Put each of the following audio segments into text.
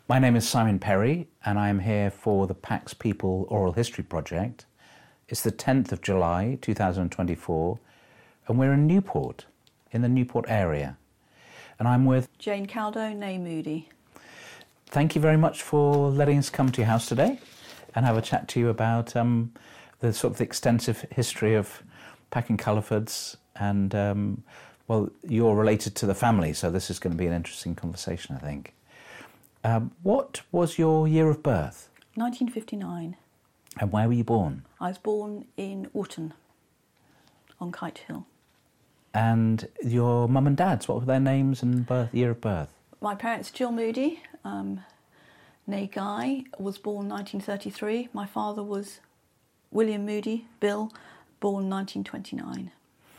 My name is Simon Perry, and I am here for the Pax People Oral History Project. It's the 10th of July 2024, and we're in Newport, in the Newport area. And I'm with Jane Caldo, née Moody. Thank you very much for letting us come to your house today and have a chat to you about the sort of extensive history of Pack and Colourfords. And, well, you're related to the family, so this is going to be an interesting conversation, I think. What was your year of birth? 1959. And where were you born? I was born in Wootton, on Kite Hill. And your mum and dad's, what were their names and year of birth? My parents, Jill Moody, née Guy, was born 1933. My father was William Moody, Bill, born 1929.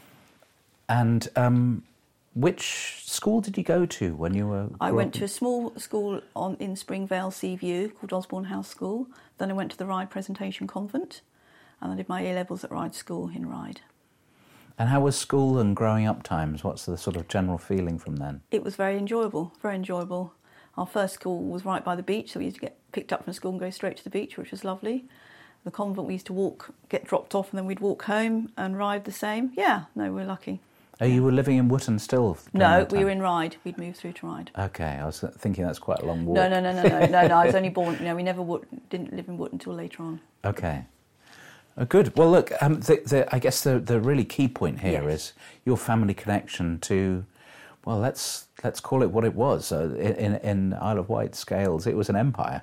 And which school did you go to when you were... I went to a small school in Springvale, Seaview, called Osborne House School. Then I went to the Ryde Presentation Convent, and I did my A-levels at Ryde School in Ryde. And how was school and growing up times? What's the sort of general feeling from then? It was very enjoyable, very enjoyable. Our first school was right by the beach, so we used to get picked up from school and go straight to the beach, which was lovely. The convent, we used to get dropped off, and then we'd walk home, and Ryde the same. Yeah, no, we're lucky. Oh, you were living in Wootton still? No, we were in Ryde. We'd moved through to Ryde. Okay, I was thinking that's quite a long walk. No, I was only born... No, we never didn't live in Wootton until later on. Okay. Oh, good. Well, look, I guess the really key point here is your family connection to, well, let's call it what it was. In Isle of Wight scales, it was an empire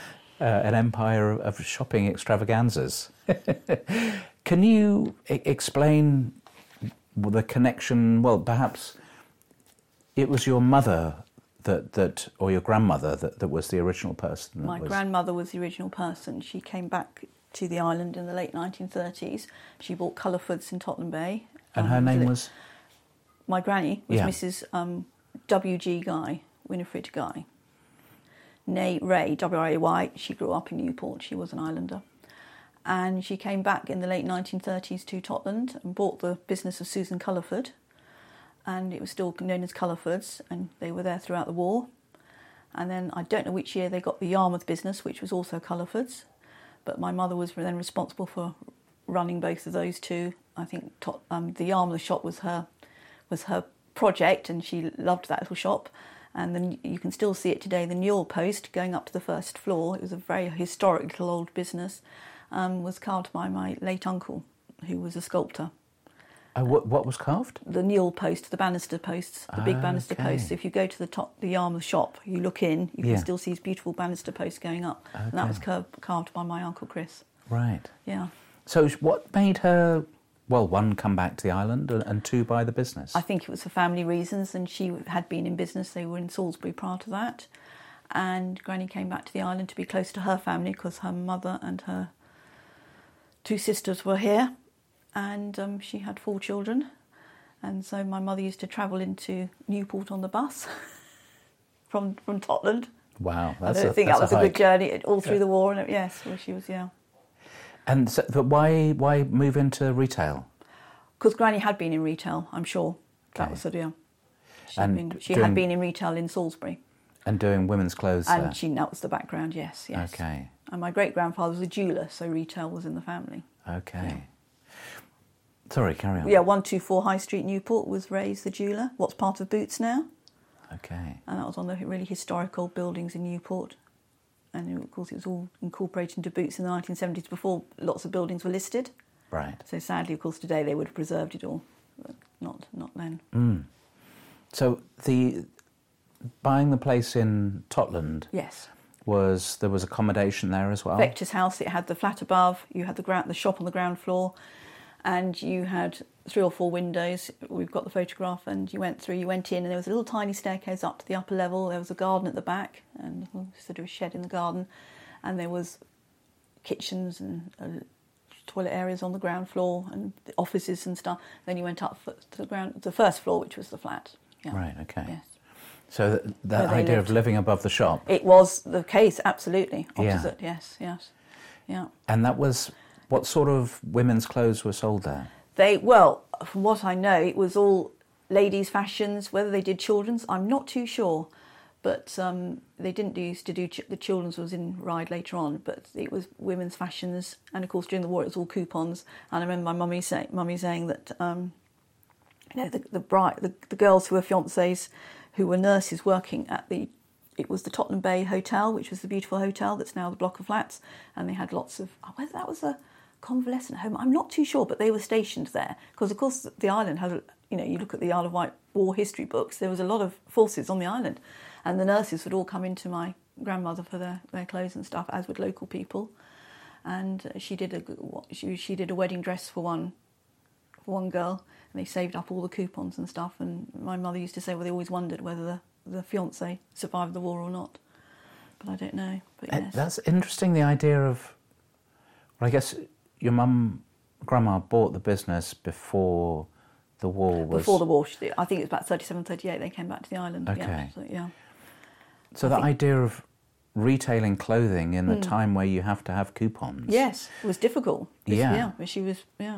of shopping extravaganzas. Can you explain the connection? Well, perhaps it was your mother that or your grandmother that was the original person. My grandmother was the original person. She came back to the island in the late 1930s. She bought Colourfords in Tottenham Bay. And her name was? My granny was Mrs. W.G. Guy, Winifred Guy. Née Ray, W-R-A-Y. She grew up in Newport. She was an islander. And she came back in the late 1930s to Totland and bought the business of Susan Colourford. And it was still known as Colourfords, and they were there throughout the war. And then I don't know which year they got the Yarmouth business, which was also Colourfords. But my mother was then responsible for running both of those two. I think the Yarmouth shop was her project, and she loved that little shop. And then you can still see it today, the Newell post going up to the first floor. It was a very historic little old business. Was carved by my late uncle, who was a sculptor. What was carved? The Newell post, the banister posts, the big banister posts. If you go to the Yarmouth shop, you look in, you can still see these beautiful banister posts going up. Okay. And that was carved by my Uncle Chris. Right. Yeah. So what made her, well, one, come back to the island, and two, buy the business? I think it was for family reasons, and she had been in business. They were in Salisbury prior to that. And Granny came back to the island to be close to her family because her mother and her two sisters were here, and she had 4 children, and so my mother used to travel into Newport on the bus from Totland. Wow, I don't think that was a good journey all through the war, and where she was, And so, but why move into retail? Because Granny had been in retail, I'm sure. That was she had been in retail in Salisbury. And doing women's clothes and there? That was the background, yes. Okay. And my great-grandfather was a jeweller, so retail was in the family. Okay. Sorry, carry on. Yeah, 124 High Street, Newport, was Ray's the jeweller. What's part of Boots now? Okay. And that was one of the really historic old buildings in Newport. And, of course, it was all incorporated into Boots in the 1970s before lots of buildings were listed. Right. So, sadly, of course, today they would have preserved it all, but not then. Mm. So, buying the place in Totland... Yes. There was accommodation there as well? Vector's house, it had the flat above, you had the shop on the ground floor, and you had 3 or 4 windows. We've got the photograph, and you went in, and there was a little tiny staircase up to the upper level. There was a garden at the back, and sort of a shed in the garden, and there was kitchens and toilet areas on the ground floor, and the offices and stuff. Then you went up to the first floor, which was the flat. Yeah. Right, okay. Yes. So that idea of living above the shop... It was the case, absolutely. Opposite, yes. Yeah. And that was... What sort of women's clothes were sold there? From what I know, it was all ladies' fashions. Whether they did children's, I'm not too sure. But they didn't used to do the children's was in Ryde later on, but it was women's fashions, and of course during the war it was all coupons. And I remember my mummy saying that the girls who were fiancés, who were nurses working at the Tottenham Bay Hotel, which was the beautiful hotel that's now the block of flats, and they had lots of whether that was a convalescent home, I'm not too sure, but they were stationed there because of course the island has, you look at the Isle of Wight war history books, there was a lot of forces on the island. And the nurses would all come into my grandmother for their clothes and stuff, as would local people. And she did a wedding dress for one girl, and they saved up all the coupons and stuff. And my mother used to say, well, they always wondered whether the fiancé survived the war or not. But I don't know. But yes. That's interesting, the idea of, well, I guess your grandma bought the business before the war was... Before the war, I think it was about 37, 38, they came back to the island. Okay. Yeah. So the idea of retailing clothing in the time where you have to have coupons. Yes, it was difficult. Yeah. But she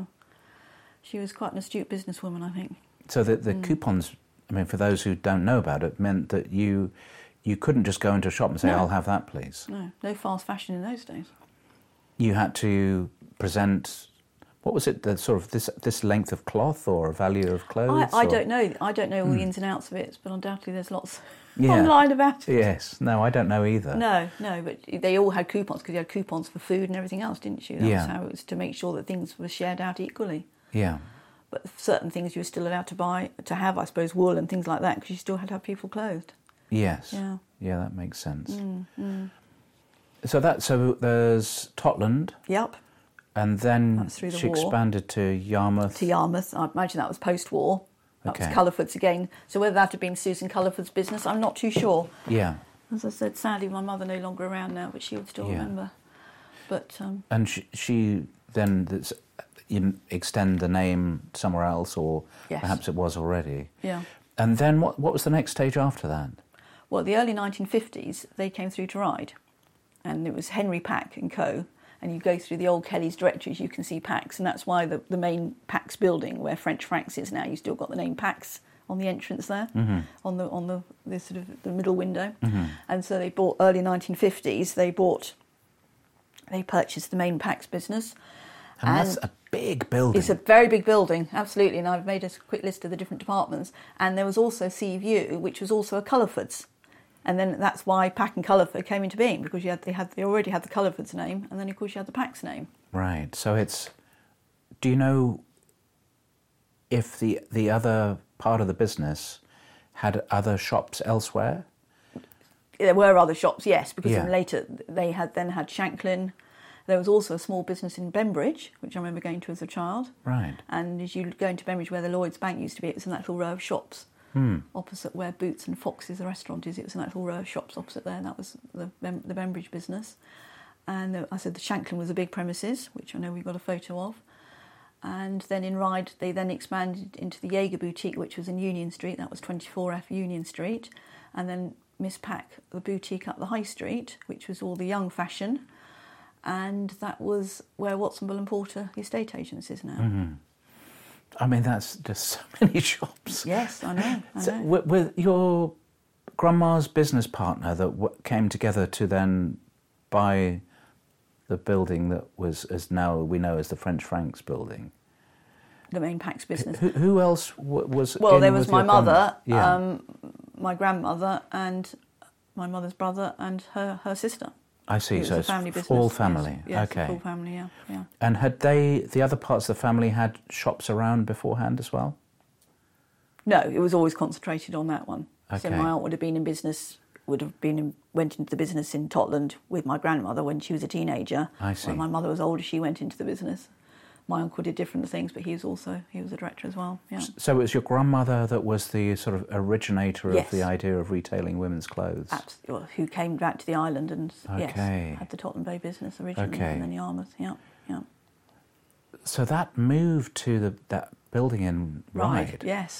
was quite an astute businesswoman, I think. So the coupons, I mean, for those who don't know about it, meant that you couldn't just go into a shop and say, I'll have that, please. No fast fashion in those days. You had to present... What was it? The sort of this length of cloth or a value of clothes? I don't know. I don't know all the ins and outs of it, but undoubtedly there's lots online about it. Yes. No, I don't know either. No, but they all had coupons because you had coupons for food and everything else, didn't you? That was how it was, to make sure that things were shared out equally. Yeah. But certain things you were still allowed to have, I suppose, wool and things like that, because you still had to have people clothed. Yes. Yeah, that makes sense. So there's Totland. Yep. And then she expanded to Yarmouth. I imagine that was post-war. That was Culliford's again. So whether that had been Susan Culliford's business, I'm not too sure. Yeah. As I said, sadly, my mother no longer around now, but she would still remember. But and she then you extend the name somewhere else, or perhaps it was already. Yeah. And then what was the next stage after that? Well, the early 1950s, they came through to Ryde, and it was Henry Pack and Co. And you go through the old Kelly's directories, you can see Pax, and that's why the main Pax building, where French Franks is now, you still got the name Pax on the entrance there, on the sort of the middle window. And so they bought early 1950s. They purchased the main Pax business, and that's a big building. It's a very big building, absolutely. And I've made a quick list of the different departments. And there was also Sea View, which was also a Culliford's. And then that's why Pack and Culliford came into being, because they already had the Culliford's name, and then of course you had the Pack's name. Right. So do you know if the other part of the business had other shops elsewhere? There were other shops, yes, because later they had Shanklin. There was also a small business in Bembridge, which I remember going to as a child. Right. And as you go into Bembridge, where the Lloyd's Bank used to be, it was in that little row of shops. Opposite where Boots and Fox's, the restaurant is. It was in that little row of shops opposite there, and that was the Bembridge business. And I said the Shanklin was the big premises, which I know we've got a photo of. And then in Ryde, they then expanded into the Jaeger boutique, which was in Union Street. That was 24F Union Street. And then Miss Pack, the boutique up the High Street, which was all the young fashion. And that was where Watsonville and Porter, the estate agents, is now. I mean, that's just so many shops. Yes, I know. So with your grandma's business partner that came together to then buy the building that was, as now we know, as the French Franks building. The main Pax business. Who else was? Well, there was my mother, my grandmother, and my mother's brother, and her sister. I see. So it's family business. All family. Yes, okay. Full family. Yeah. And had the other parts of the family had shops around beforehand as well? No, it was always concentrated on that one. Okay. So my aunt would have been in business. Went into the business in Totland with my grandmother when she was a teenager. I see. When my mother was older, she went into the business. My uncle did different things, but he was a director as well. Yeah. So it was your grandmother that was the sort of originator of the idea of retailing women's clothes? Absolutely. Who came back to the island and had the Totland Bay business originally, and then Yarmouth. Yeah. So that moved to that building in Ryde. Yes.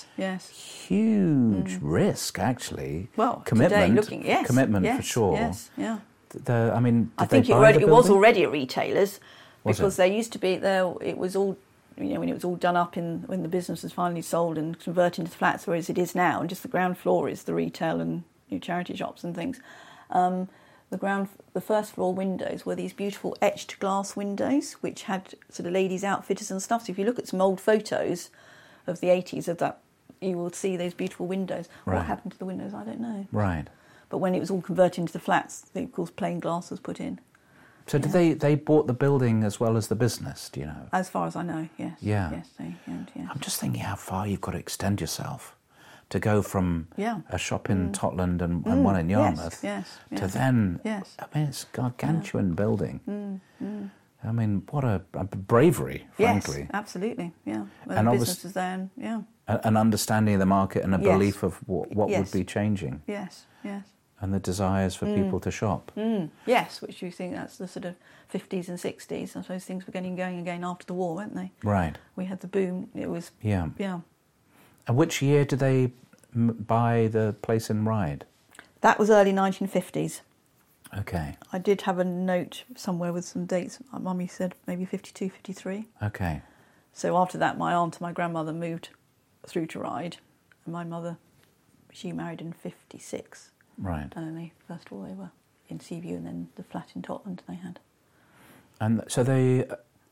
Huge risk, actually. Well, commitment. Today commitment for sure. Yes. Yeah. I think it was already a retailer's. Because there used to be it was all, when it was all done up when the business was finally sold and converted into flats, whereas it is now, and just the ground floor is the retail and new charity shops and things. The first floor windows were these beautiful etched glass windows, which had sort of ladies' outfitters and stuff. So if you look at some old photos of the 80s of that, you will see those beautiful windows. Right. What happened to the windows, I don't know. Right. But when it was all converted into the flats, of course, plain glass was put in. So did they bought the building as well as the business, do you know? As far as I know, yes. Yeah. Yes, they did, yes. I'm just thinking how far you've got to extend yourself to go from a shop in Totland and one in Yarmouth to then... Yes. I mean, it's a gargantuan building. I mean, what a bravery, frankly. Yes, absolutely, yeah. Well, And the business is there, an understanding of the market and a belief of what would be changing. Yes, yes. And the desires for people to shop. Yes, which you think that's the sort of 50s and 60s. I suppose things were going again after the war, weren't they? Right. We had the boom. It was... Yeah. Yeah. And which year did they buy the place in Ryde? That was early 1950s. Okay. I did have a note somewhere with some dates. My mummy said maybe 52, 53. Okay. So after that, my aunt and my grandmother moved through to Ryde. And my mother, she married in 56. Right. And then first of all, they were in Seaview, and then the flat in Totland they had. And so they've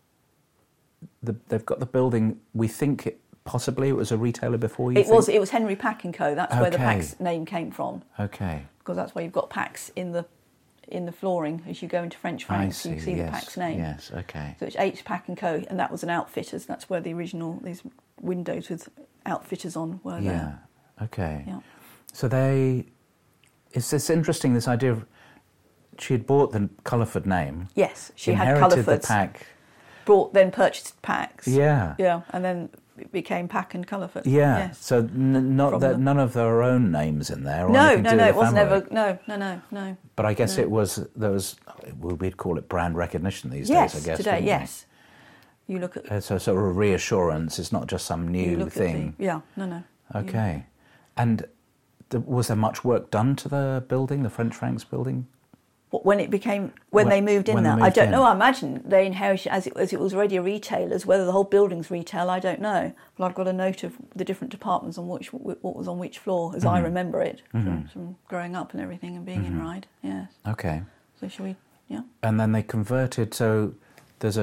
got the building. We think possibly it was a retailer before you. It was Henry Pack and Co. That's where the Pack's name came from. Okay. Because that's where you've got Pack's in the flooring as you go into French Franks. You see the Pack's name. Yes. Okay. So it's H Pack and Co. And that was an outfitters. That's where the original these windows with outfitters on were there. Yeah. Okay. Yeah. So it's this interesting, this idea of she had bought the Culliford name. Yes, she had inherited Culliford. the Pack. Then purchased Packs. Yeah. Yeah, and then it became Pack and Culliford. Yeah. Yes. So none of their own names in there. Or No, it wasn't ever. No. But I guess there was. We'd call it brand recognition these days. Yes, I guess today, yes. You look at so sort of reassurance. It's not just some new thing. No. Okay, and was there much work done to the building, the French Franks building? When they moved in there, I don't know. I imagine they inherited as it was already a retailer's. Whether the whole building's retail, I don't know. But I've got a note of the different departments on what was on which floor, as I remember it from growing up and everything and being in Ryde. Yes. Okay. So shall we? Yeah. And then they converted. So there's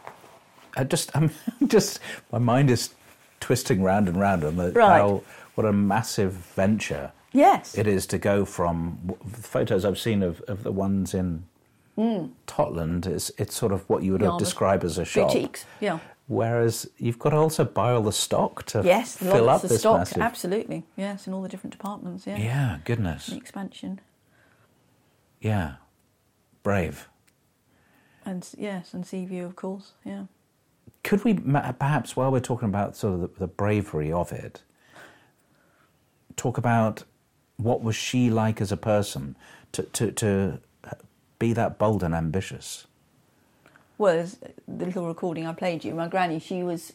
my mind is twisting round and round on what a massive venture. Yes. It is to go from photos I've seen of the ones in Totland. It's sort of what you would describe as a shop. Boutiques, yeah. Whereas you've got to also buy all the stock to fill up the this stock, massive... Absolutely, yes, in all the different departments, yeah. Yeah, goodness. The expansion. Yeah, brave. And Seaview, of course, yeah. Could we perhaps, while we're talking about sort of the bravery of it, talk about what was she like as a person to be that bold and ambitious? Well, as the little recording I played you, my granny, she was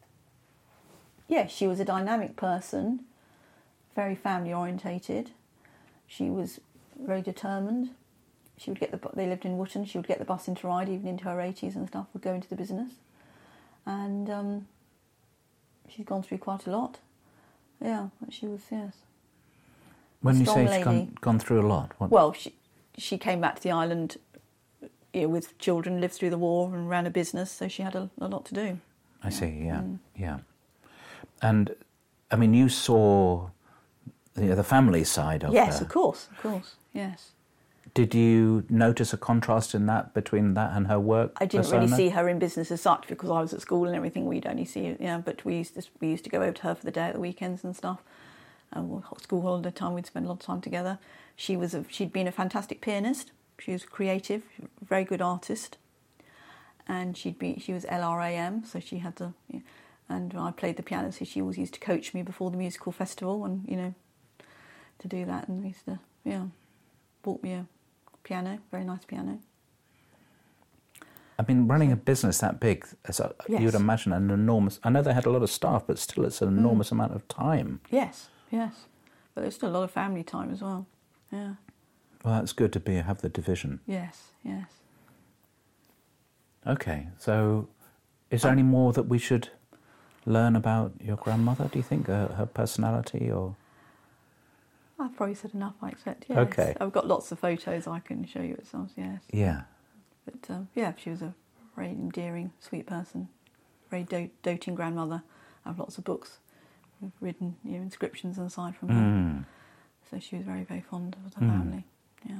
a dynamic person, very family orientated. She was very determined. She would they lived in Wootton, she would get the bus into Ryde, even into her 80s and stuff, would go into the business. And she's gone through quite a lot. Yeah, she was, yes. When you say she's gone through a lot? What? Well, she came back to the island with children, lived through the war and ran a business, so she had a lot to do. I see, yeah. And, I mean, you saw the family side of her. Yes, of course, yes. Did you notice a contrast in that, between that and her work I didn't persona? really see her in business as such because I was at school and everything. We'd only see her, but we used to go over to her for the day at the weekends and stuff. School holiday time, we'd spend a lot of time together. She'd been a fantastic pianist. She was creative, very good artist, and she was LRAM, so she had and I played the piano, so she always used to coach me before the musical festival, and to do that, and we used to bought me a piano, very nice piano. I mean, running a business that big, you would imagine an enormous... I know they had a lot of staff, but still it's an enormous amount of time. Yes. But there's still a lot of family time as well, yeah. Well, that's good to have the division. Yes. Okay, so is there any more that we should learn about your grandmother, do you think? Her personality, or...? I've probably said enough, I expect, yes. Okay. I've got lots of photos I can show you at some, yes. Yeah. But, she was a very endearing, sweet person, very doting grandmother. I have lots of books with written inscriptions aside from her. So she was very, very fond of the family, yeah.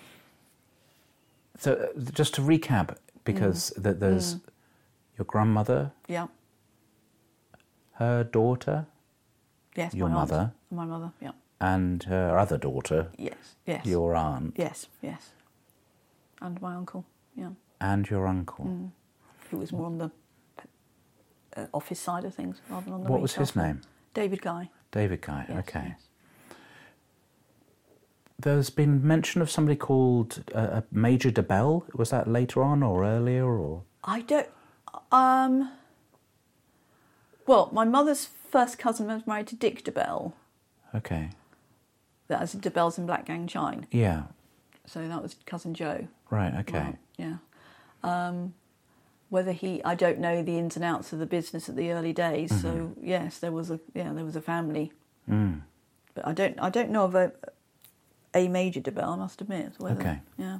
So just to recap, because there's your grandmother, yeah, her daughter, yes, your my mother, mother, yeah, and her other daughter, yes, your aunt, yes, and my uncle, yeah, and your uncle, who was more on the office side of things rather than on the What was his side. name? David Guy. David Guy. Yes, okay. yes. There's been mention of somebody called Major de Bell. Was that later on or earlier or? I don't. Well, my mother's first cousin was married to Dick de Bell. Okay. That was de Bells in Blackgang Chine. Yeah. So that was cousin Joe. Right. Okay. Well, yeah. Whether I don't know the ins and outs of the business at the early days. So yes, there was a family. But I don't know of a Major de Bell, I must admit. Okay. Yeah.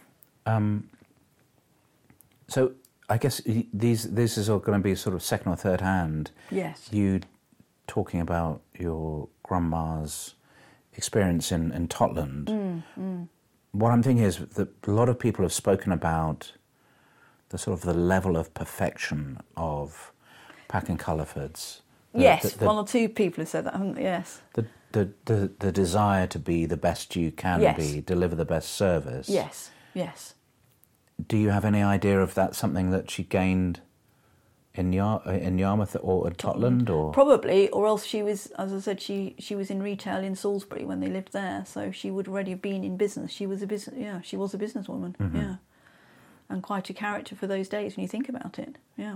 So I guess this is all going to be sort of second or third hand. Yes. You talking about your grandma's experience in Totland. What I'm thinking is that a lot of people have spoken about the sort of the level of perfection of Pack and Colorfords. Yes, one or two people have said that, haven't they? Yes. The desire to be the best you can be, deliver the best service. Yes, yes. Do you have any idea if that's something that she gained in Yarmouth or at Totland? Or? Probably, or else she was, as I said, she was in retail in Salisbury when they lived there, so she would already have been in business. She was a businesswoman, yeah. And quite a character for those days when you think about it, yeah.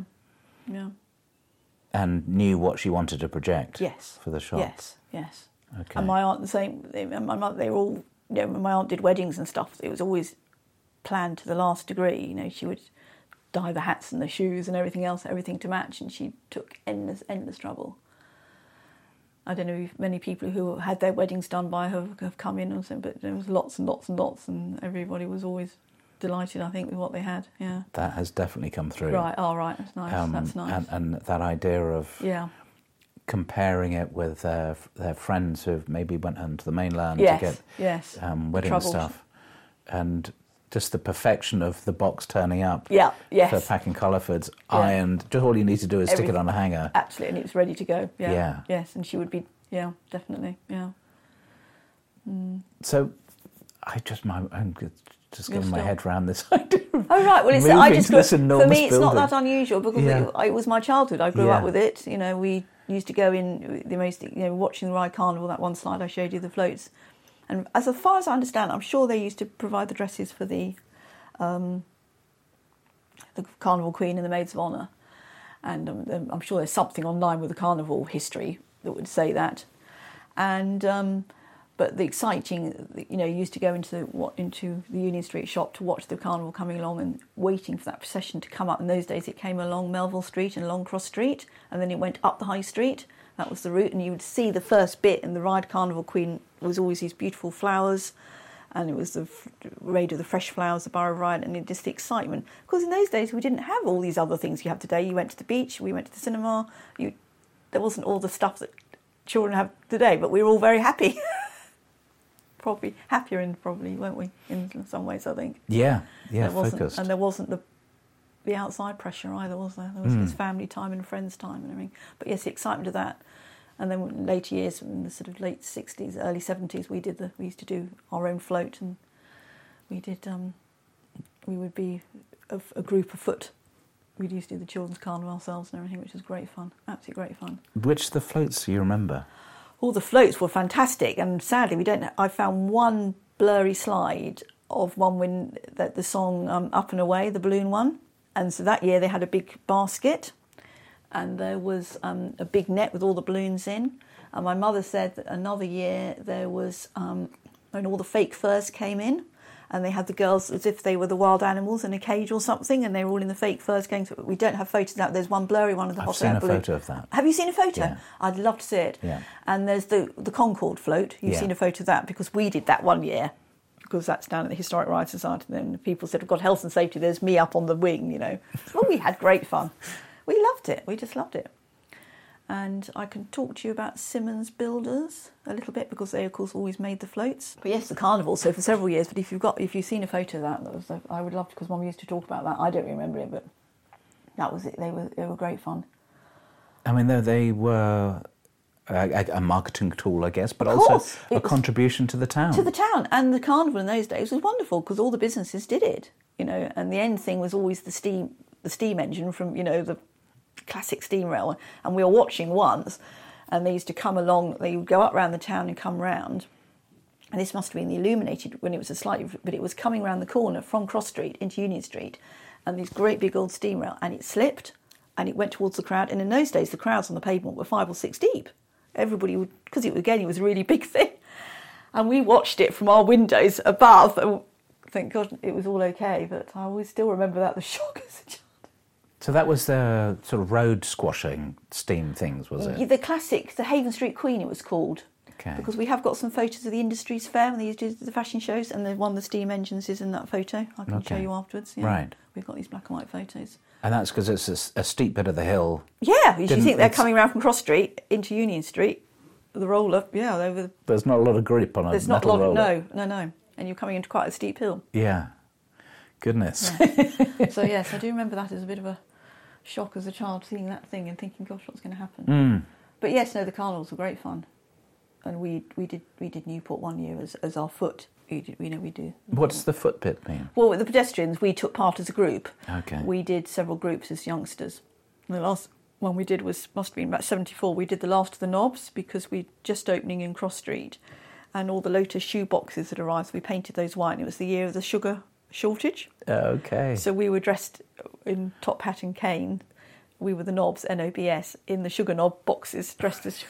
And knew what she wanted to project for the shop. Yes. Okay. And my aunt the same. My mother, they were all. When my aunt did weddings and stuff, it was always planned to the last degree. She would dye the hats and the shoes and everything else, everything to match, and she took endless trouble. I don't know if many people who had their weddings done by her have come in and said, but there was lots and lots and lots, and everybody was always delighted, I think, with what they had. Yeah, that has definitely come through. Right. Oh, right. That's nice. That's nice. And that idea of comparing it with their friends who maybe went onto the mainland to get wedding stuff, and just the perfection of the box turning up. For Pack and Colorfords, ironed. Just all you need to do is stick it on a hanger. Absolutely, and it's ready to go. Yeah. Yes, and she would be. Yeah, definitely. Yeah. So, I'm just getting my head around this idea. Oh right, well, for me it's not that unusual because it was my childhood. I grew up with it. We used to go in the most, watching the Rye Carnival. That one slide I showed you, the floats, and as far as I understand, I'm sure they used to provide the dresses for the Carnival Queen and the Maids of Honour, and I'm sure there's something online with the Carnival history that would say that, and. But the exciting, you used to go into the Union Street shop to watch the carnival coming along and waiting for that procession to come up. In those days, it came along Melville Street and along Cross Street, and then it went up the High Street. That was the route, and you would see the first bit. And the Ride Carnival Queen was always these beautiful flowers, and it was the raid of the fresh flowers, the Borough Ride, and just the excitement. Because in those days, we didn't have all these other things you have today. You went to the beach, we went to the cinema. There wasn't all the stuff that children have today, but we were all very happy. Probably happier, weren't we? In some ways, I think. Yeah, focused. And there wasn't the outside pressure either, was there? There was his family time and friends' time and everything. But yes, the excitement of that. And then in later years, in the sort of late 60s, early 70s, we used to do our own float, and we would be a group afoot. We used to do the children's carnival ourselves and everything, which was great fun, absolutely great fun. Which of the floats do you remember? All the floats were fantastic, and sadly I found one blurry slide of one when the song Up and Away, the balloon one, and so that year they had a big basket, and there was a big net with all the balloons in, and my mother said that another year there was when all the fake furs came in, and they had the girls as if they were the wild animals in a cage or something, and they were all in the fake furs going to... We don't have photos out. There's one blurry one of the hot air balloon. I've seen a photo of that. Have you seen a photo? Yeah. I'd love to see it. Yeah. And there's the Concorde float. You've seen a photo of that, because we did that one year, because that's down at the Historic Ride Society. And then people said, we've got health and safety, there's me up on the wing, you know. Well, we had great fun. We loved it. We just loved it. And I can talk to you about Simmons Builders a little bit, because they, of course, always made the floats. But yes, the carnival. So for several years. But if you've seen a photo of that, I would love to, because Mum used to talk about that. I don't remember it, but that was it. They were great fun. I mean, they were a marketing tool, I guess, but also a contribution to the town. To the town, and the carnival in those days was wonderful, because all the businesses did it, you know. And the end thing was always the steam engine from, you know, the classic steam rail, and we were watching once, and they used to come along, they would go up round the town and come round, and this must have been the illuminated when it was but it was coming round the corner from Cross Street into Union Street, and these great big old steam rail, and it slipped and it went towards the crowd. And in those days the crowds on the pavement were 5 or 6 deep. Everybody would, because it was a really big thing, and we watched it from our windows above, and thank God it was all okay. But I always still remember that, the shock as a child. So that was the sort of road squashing steam things, was it? The classic, the Haven Street Queen, it was called. Okay. Because we have got some photos of the Industries Fair when they used to do the fashion shows, and one of the steam engines is in that photo. I can show you afterwards. Yeah. Right. We've got these black and white photos. And that's because it's a steep bit of the hill. Yeah, you think they're coming around from Cross Street into Union Street, the roller, There's not a lot of grip on a metal roller. No. And you're coming into quite a steep hill. Yeah. Goodness. Yeah. So, yes, I do remember that as a bit of a shock as a child, seeing that thing and thinking, gosh, what's going to happen? Mm. But yes, no, the carnivals were great fun, and we did Newport one year as our foot. We do. What's the foot bit mean? Well, with the pedestrians, we took part as a group. Okay. We did several groups as youngsters. And the last one we did must have been about 74. We did the Last of the Knobs, because we're just opening in Cross Street, and all the Lotus shoe boxes had arrived. So we painted those white, and it was the year of the sugar shortage. Okay. So we were dressed in top hat and cane. We were the Knobs, NOBS, in the sugar knob boxes, dressed as...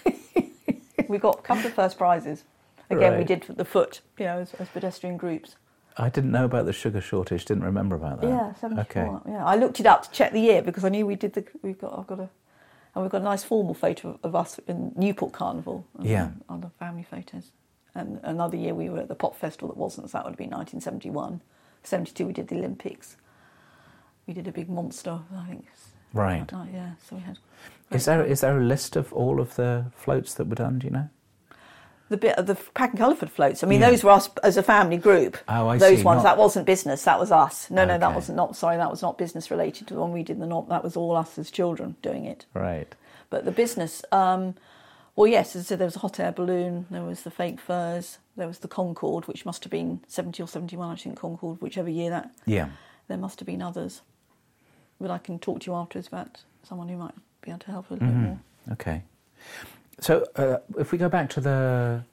We got a couple of first prizes. Again, We did the foot, as pedestrian groups. I didn't know about the sugar shortage, didn't remember about that. Yeah, 74. Okay. Yeah, I looked it up to check the year, because I knew we did we've got a nice formal photo of us in Newport Carnival. On the family photos. And another year we were at the Pop Festival that wasn't, so that would have been 1971. 72 we did the Olympics. We did a big monster, I think. Right. Yeah, so we had... Is there a list of all of the floats that were done, do you know? The bit of the Pack and Colourford floats. I mean, those were us as a family group. Oh, I see. Those ones, that wasn't business, that was us. No, okay. that was not business related to the one we did. That was all us as children doing it. Right. But the business, well, yes, as I said, there was a hot air balloon, there was the fake furs, there was the Concorde, which must have been 70 or 71, I think, Concorde, whichever year that. Yeah. There must have been others. But I can talk to you afterwards about someone who might be able to help a little bit more. Okay. So if we go back to the...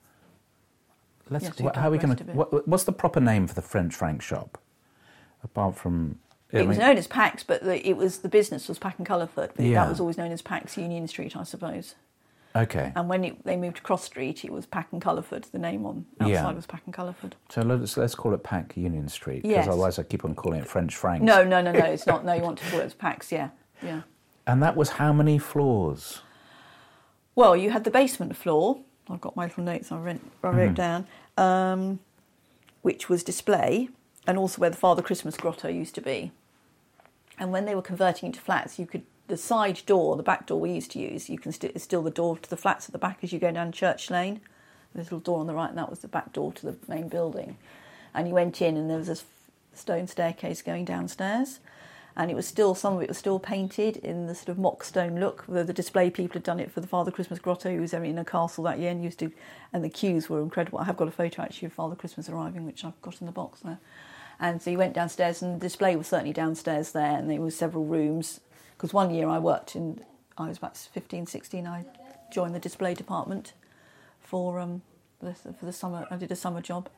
how are we going to... What's the proper name for the French franc shop? Apart from... It was known as Pax, but the business was Pack and Colourford. But that was always known as Pax Union Street, I suppose. Okay. And when they moved to Cross Street, it was Pack and Colourford. The name outside was Pack and Colourford. So let's call it Pack Union Street, because otherwise I keep on calling it French francs. No, it's not. No, you want to call it as Pax, yeah. And that was how many floors? Well, you had the basement floor. I've got my little notes I wrote down, which was display, and also where the Father Christmas grotto used to be. And when they were converting into flats, the side door, the back door we used to use, is still the door to the flats at the back as you go down Church Lane. There's a little door on the right, and that was the back door to the main building. And you went in, and there was a stone staircase going downstairs. And some of it was still painted in the sort of mock stone look. The display people had done it for the Father Christmas grotto, who was in a castle that year and the queues were incredible. I have got a photo actually of Father Christmas arriving, which I've got in the box there. And so you went downstairs, and the display was certainly downstairs there, and there were several rooms. Because one year I was about 15, 16, I joined the display department for the summer. I did a summer job.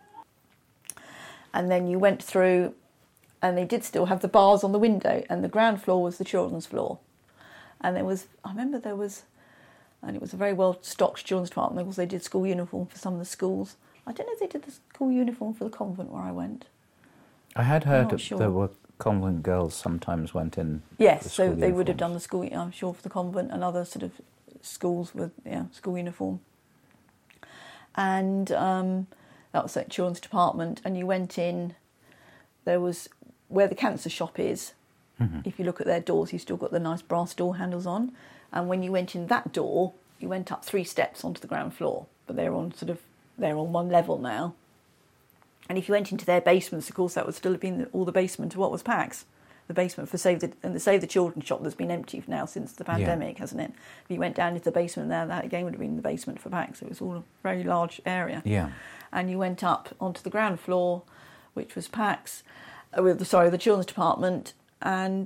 And then you went through, and they did still have the bars on the window, and the ground floor was the children's floor. And and it was a very well-stocked children's department, because they did school uniform for some of the schools. I don't know if they did the school uniform for the convent where I went. I had heard that there were convent girls sometimes went in. Yes, so they would have done the school, I'm sure, for the convent and other sort of schools with school uniform. And that was at Children's Department, and you went in. There was where the cancer shop is. Mm-hmm. If you look at their doors, you've still got the nice brass door handles on. And when you went in that door, you went up 3 steps onto the ground floor, but they're on one level now. And if you went into their basements, of course, that would still have been all the basement of what was PACS. The basement for Save the Children shop that's been empty now since the pandemic, hasn't it? If you went down into the basement there, that again would have been the basement for PACS. It was all a very large area. Yeah. And you went up onto the ground floor, which was PACS, the Children's Department, and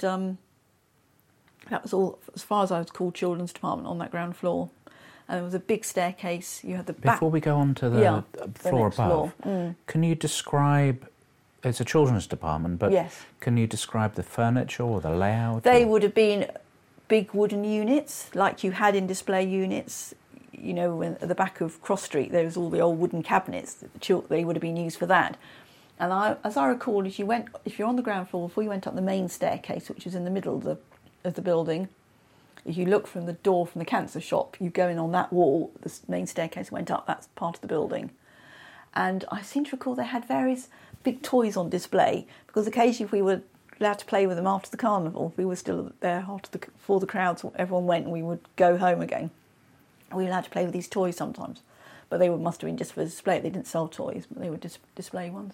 that was all, as far as I was called, Children's Department on that ground floor. And there was a big staircase. You had the back. Before we go on to the floor above, can you describe? It's a children's department, but yes. Can you describe the furniture or the layout? They would have been big wooden units, like you had in display units. You know, at the back of Cross Street, there was all the old wooden cabinets. They would have been used for that. And as I recall, if you're on the ground floor, before you went up the main staircase, which is in the middle of the building, if you look from the door from the cancer shop, you go in on that wall, the main staircase went up, that's part of the building. And I seem to recall they had various big toys on display, because occasionally if we were allowed to play with them after the carnival, we were still there before the crowds, everyone went and we would go home again. We were allowed to play with these toys sometimes, but they must have been just for display. They didn't sell toys, but they were display ones.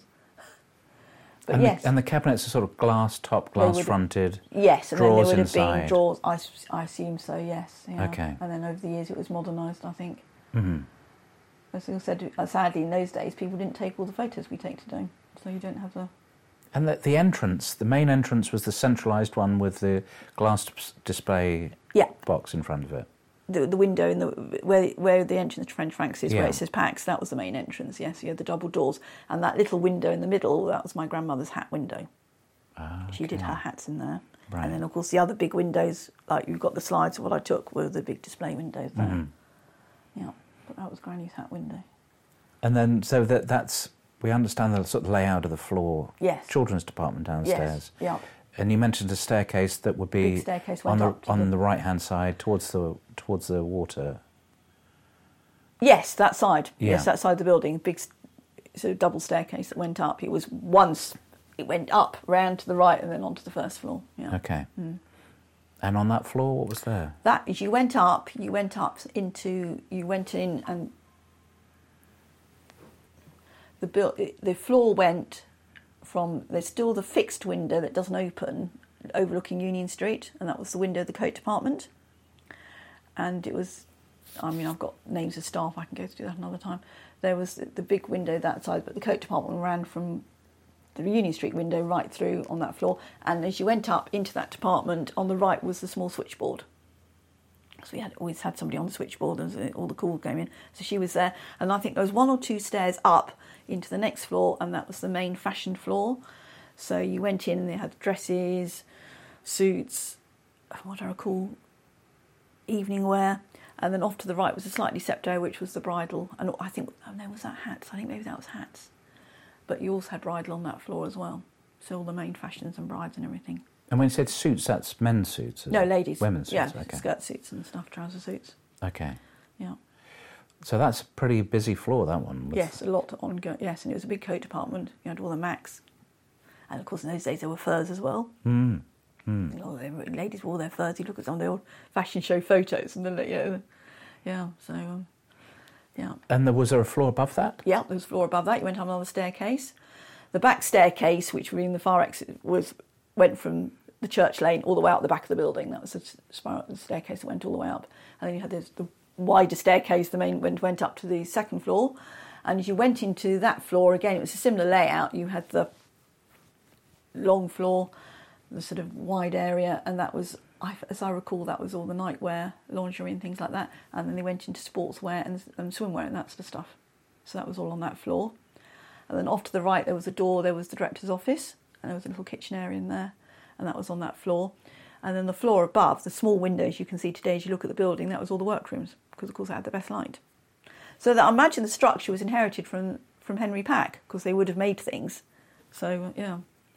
But yes. And the cabinets are sort of glass top, glass fronted. Yes, and then there would have inside. been drawers. I assume so. Yes. Yeah. Okay. And then over the years it was modernised, I think. Mm-hmm. As I said, sadly in those days people didn't take all the photos we take today, so you don't have the. And the entrance, the main entrance, was the centralised one with the glass display box in front of it. The window in where the entrance to French Franks is, where it says PACS, that was the main entrance. Yes, you had the double doors, and that little window in the middle, that was my grandmother's hat window. Okay. She did her hats in there, right. And then of course the other big windows, like you've got the slides of what I took, were the big display windows there. Mm-hmm. Yeah, but that was Granny's hat window. And then so that's we understand the sort of layout of the floor. Yes. Children's department downstairs. Yes. Yeah. And you mentioned a staircase that would be on the right hand side towards the water. Yes, that side. Yeah. Yes, that side of the building. Big sort of double staircase that went up. It went up round to the right and then onto the first floor. Yeah. Okay. Mm. And on that floor, what was there? That is, you went in and the floor went from, there's still the fixed window that doesn't open overlooking Union Street, and that was the window of the coat department. And it was, I've got names of staff, I can go through that another time. There was the big window that side, but the coat department ran from the Union Street window right through on that floor, and as you went up into that department, on the right was the small switchboard. So we always had somebody on the switchboard as all the calls came in. So she was there, and I think there was 1 or 2 stairs up into the next floor, and that was the main fashion floor. So you went in and they had dresses, suits, what I recall, evening wear, and then off to the right was a slightly septo, which was the bridal, and I think, was that hats? I think maybe that was hats. But you also had bridal on that floor as well. So all the main fashions and brides and everything. And when you said suits, that's men's suits? No, ladies. Women's suits, yeah, okay. Skirt suits and stuff, trouser suits. Okay. Yeah. So that's a pretty busy floor, that one. Yes, a lot ongoing. Yes, and it was a big coat department. You had all the Macs. And of course in those days there were furs as well. Mm. Mm. You know, ladies wore their furs. You look at some of the old fashion show photos and yeah. And was there a floor above that? Yeah, there was a floor above that. You went up another staircase. The back staircase, which were in the far exit, went from the church lane all the way out the back of the building. That was the staircase that went all the way up. And then you had the wider staircase, the main went up to the second floor. And as you went into that floor, again, it was a similar layout. You had the long floor, the sort of wide area, and that was, as I recall, that was all the nightwear, lingerie and things like that. And then they went into sportswear and swimwear and that sort of stuff. So that was all on that floor. And then off to the right there was a door, there was the director's office, and there was a little kitchen area in there, and that was on that floor. And then the floor above, the small windows you can see today as you look at the building, that was all the workrooms, because of course it had the best light. So that, I imagine the structure was inherited from Henry Pack, because they would have made things. So, yeah.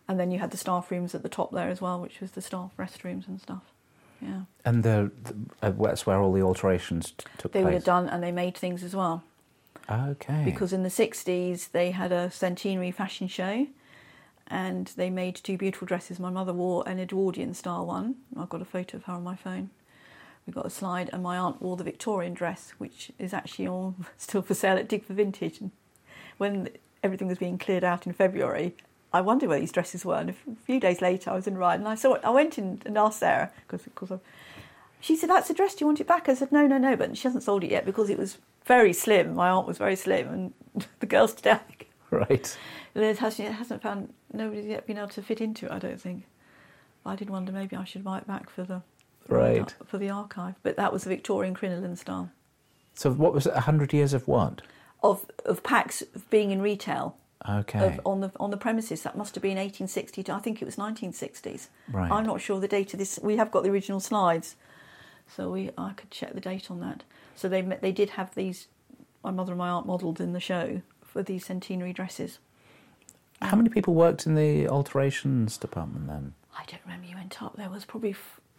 And then you had the staff rooms at the top there as well, which was the staff restrooms and stuff. Yeah. And that's where all the alterations took place? They would have done, and they made things as well. Okay. Because in the 60s, they had a centenary fashion show, and they made 2 beautiful dresses. My mother wore an Edwardian style one. I've got a photo of her on my phone. We've got a slide, and my aunt wore the Victorian dress, which is actually all still for sale at Dig for Vintage. And when everything was being cleared out in February, I wondered where these dresses were. And a few days later, I was in Ryde, and I saw it. I went in and asked Sarah, because she said, "That's the dress, do you want it back?" I said, no, but she hasn't sold it yet because it was very slim. My aunt was very slim, and the girls today, right. It hasn't found, nobody's yet been able to fit into it, I don't think. I did wonder maybe I should buy it back for the archive. But that was the Victorian crinoline style. So what was it, 100 years of what? Of Pax being in retail. Okay. On the premises. That must have been 1860 to, I think it was 1960s. Right. I'm not sure the date of this. We have got the original slides, so I could check the date on that. So they did have these, my mother and my aunt modelled in the show for these centenary dresses. How many people worked in the alterations department then? I don't remember. You went up, there was probably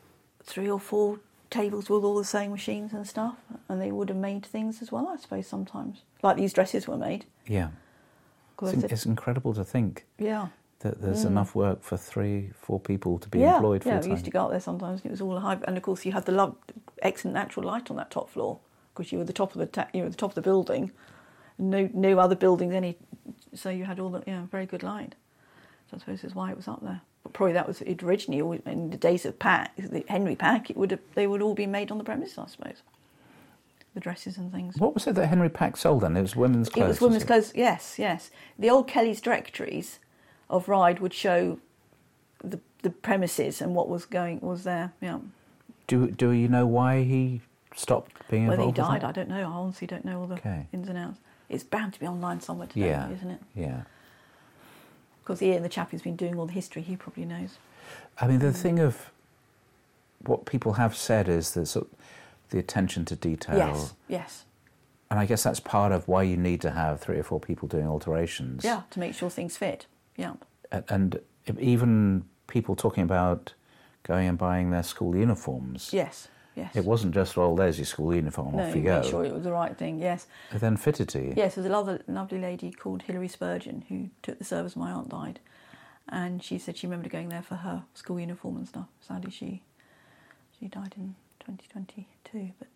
3 or 4 tables with all the sewing machines and stuff, and they would have made things as well, I suppose, sometimes. Like these dresses were made. Yeah. It's incredible to think that there's enough work for 3-4 people to be employed full time. Yeah, we used to go up there sometimes, and it was all a high. And of course, you had the excellent natural light on that top floor because you were at the top of the building. No other buildings so you had all the very good light. So I suppose that's why it was up there. But probably that was it originally in the days of Pack, the Henry Pack. They would all be made on the premises, I suppose. The dresses and things. What was it that Henry Pack sold then? It was women's clothes. It was women's clothes. Yes. The old Kelly's directories of Ryde would show the premises and what was there. Yeah. Do you know why he stopped being involved? Whether he died, I don't know. I honestly don't know all the ins and outs. It's bound to be online somewhere today, isn't it? Yeah. Because Ian, the chap who's been doing all the history, he probably knows. I mean, the thing of what people have said is that the attention to detail. Yes. And I guess that's part of why you need to have 3 or 4 people doing alterations. Yeah, to make sure things fit. Yeah. And even people talking about going and buying their school uniforms. Yes. It wasn't just, there's your school uniform, off you go. No, make sure it was the right thing, yes. It then fitted to you. Yes, there's a lovely lady called Hilary Spurgeon who took the service when my aunt died. And she said she remembered going there for her school uniform and stuff. Sadly, she died in 2022, but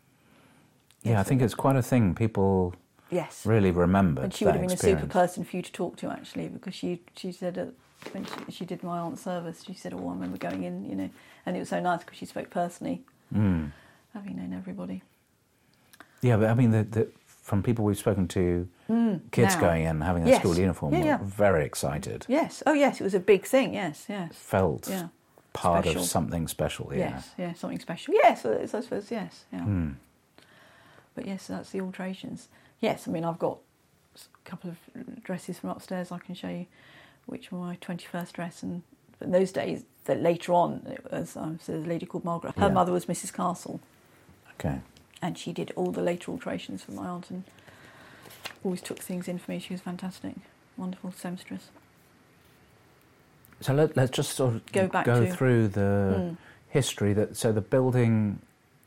I think it's quite a thing people really remember. And she would have been a super person for you to talk to, actually, because she said when she did my aunt's service, she said, I remember going in, and it was so nice because she spoke personally, having known everybody. Yeah, but I mean, from people we've spoken to, kids now, going in, having a school uniform, were very excited. Yes, it was a big thing, yes. Felt part special. Of something special, Yes, something special. Yes, I suppose, yes. Yeah. But yes, that's the alterations. Yes, I mean, I've got a couple of dresses from upstairs I can show you, which were my 21st dress. And in those days, that later on, it was there's a lady called Margaret. Her mother was Mrs. Castle. Okay. And she did all the later alterations for my aunt and always took things in for me. She was fantastic. Wonderful seamstress. So let's just sort of go through the history. So the building,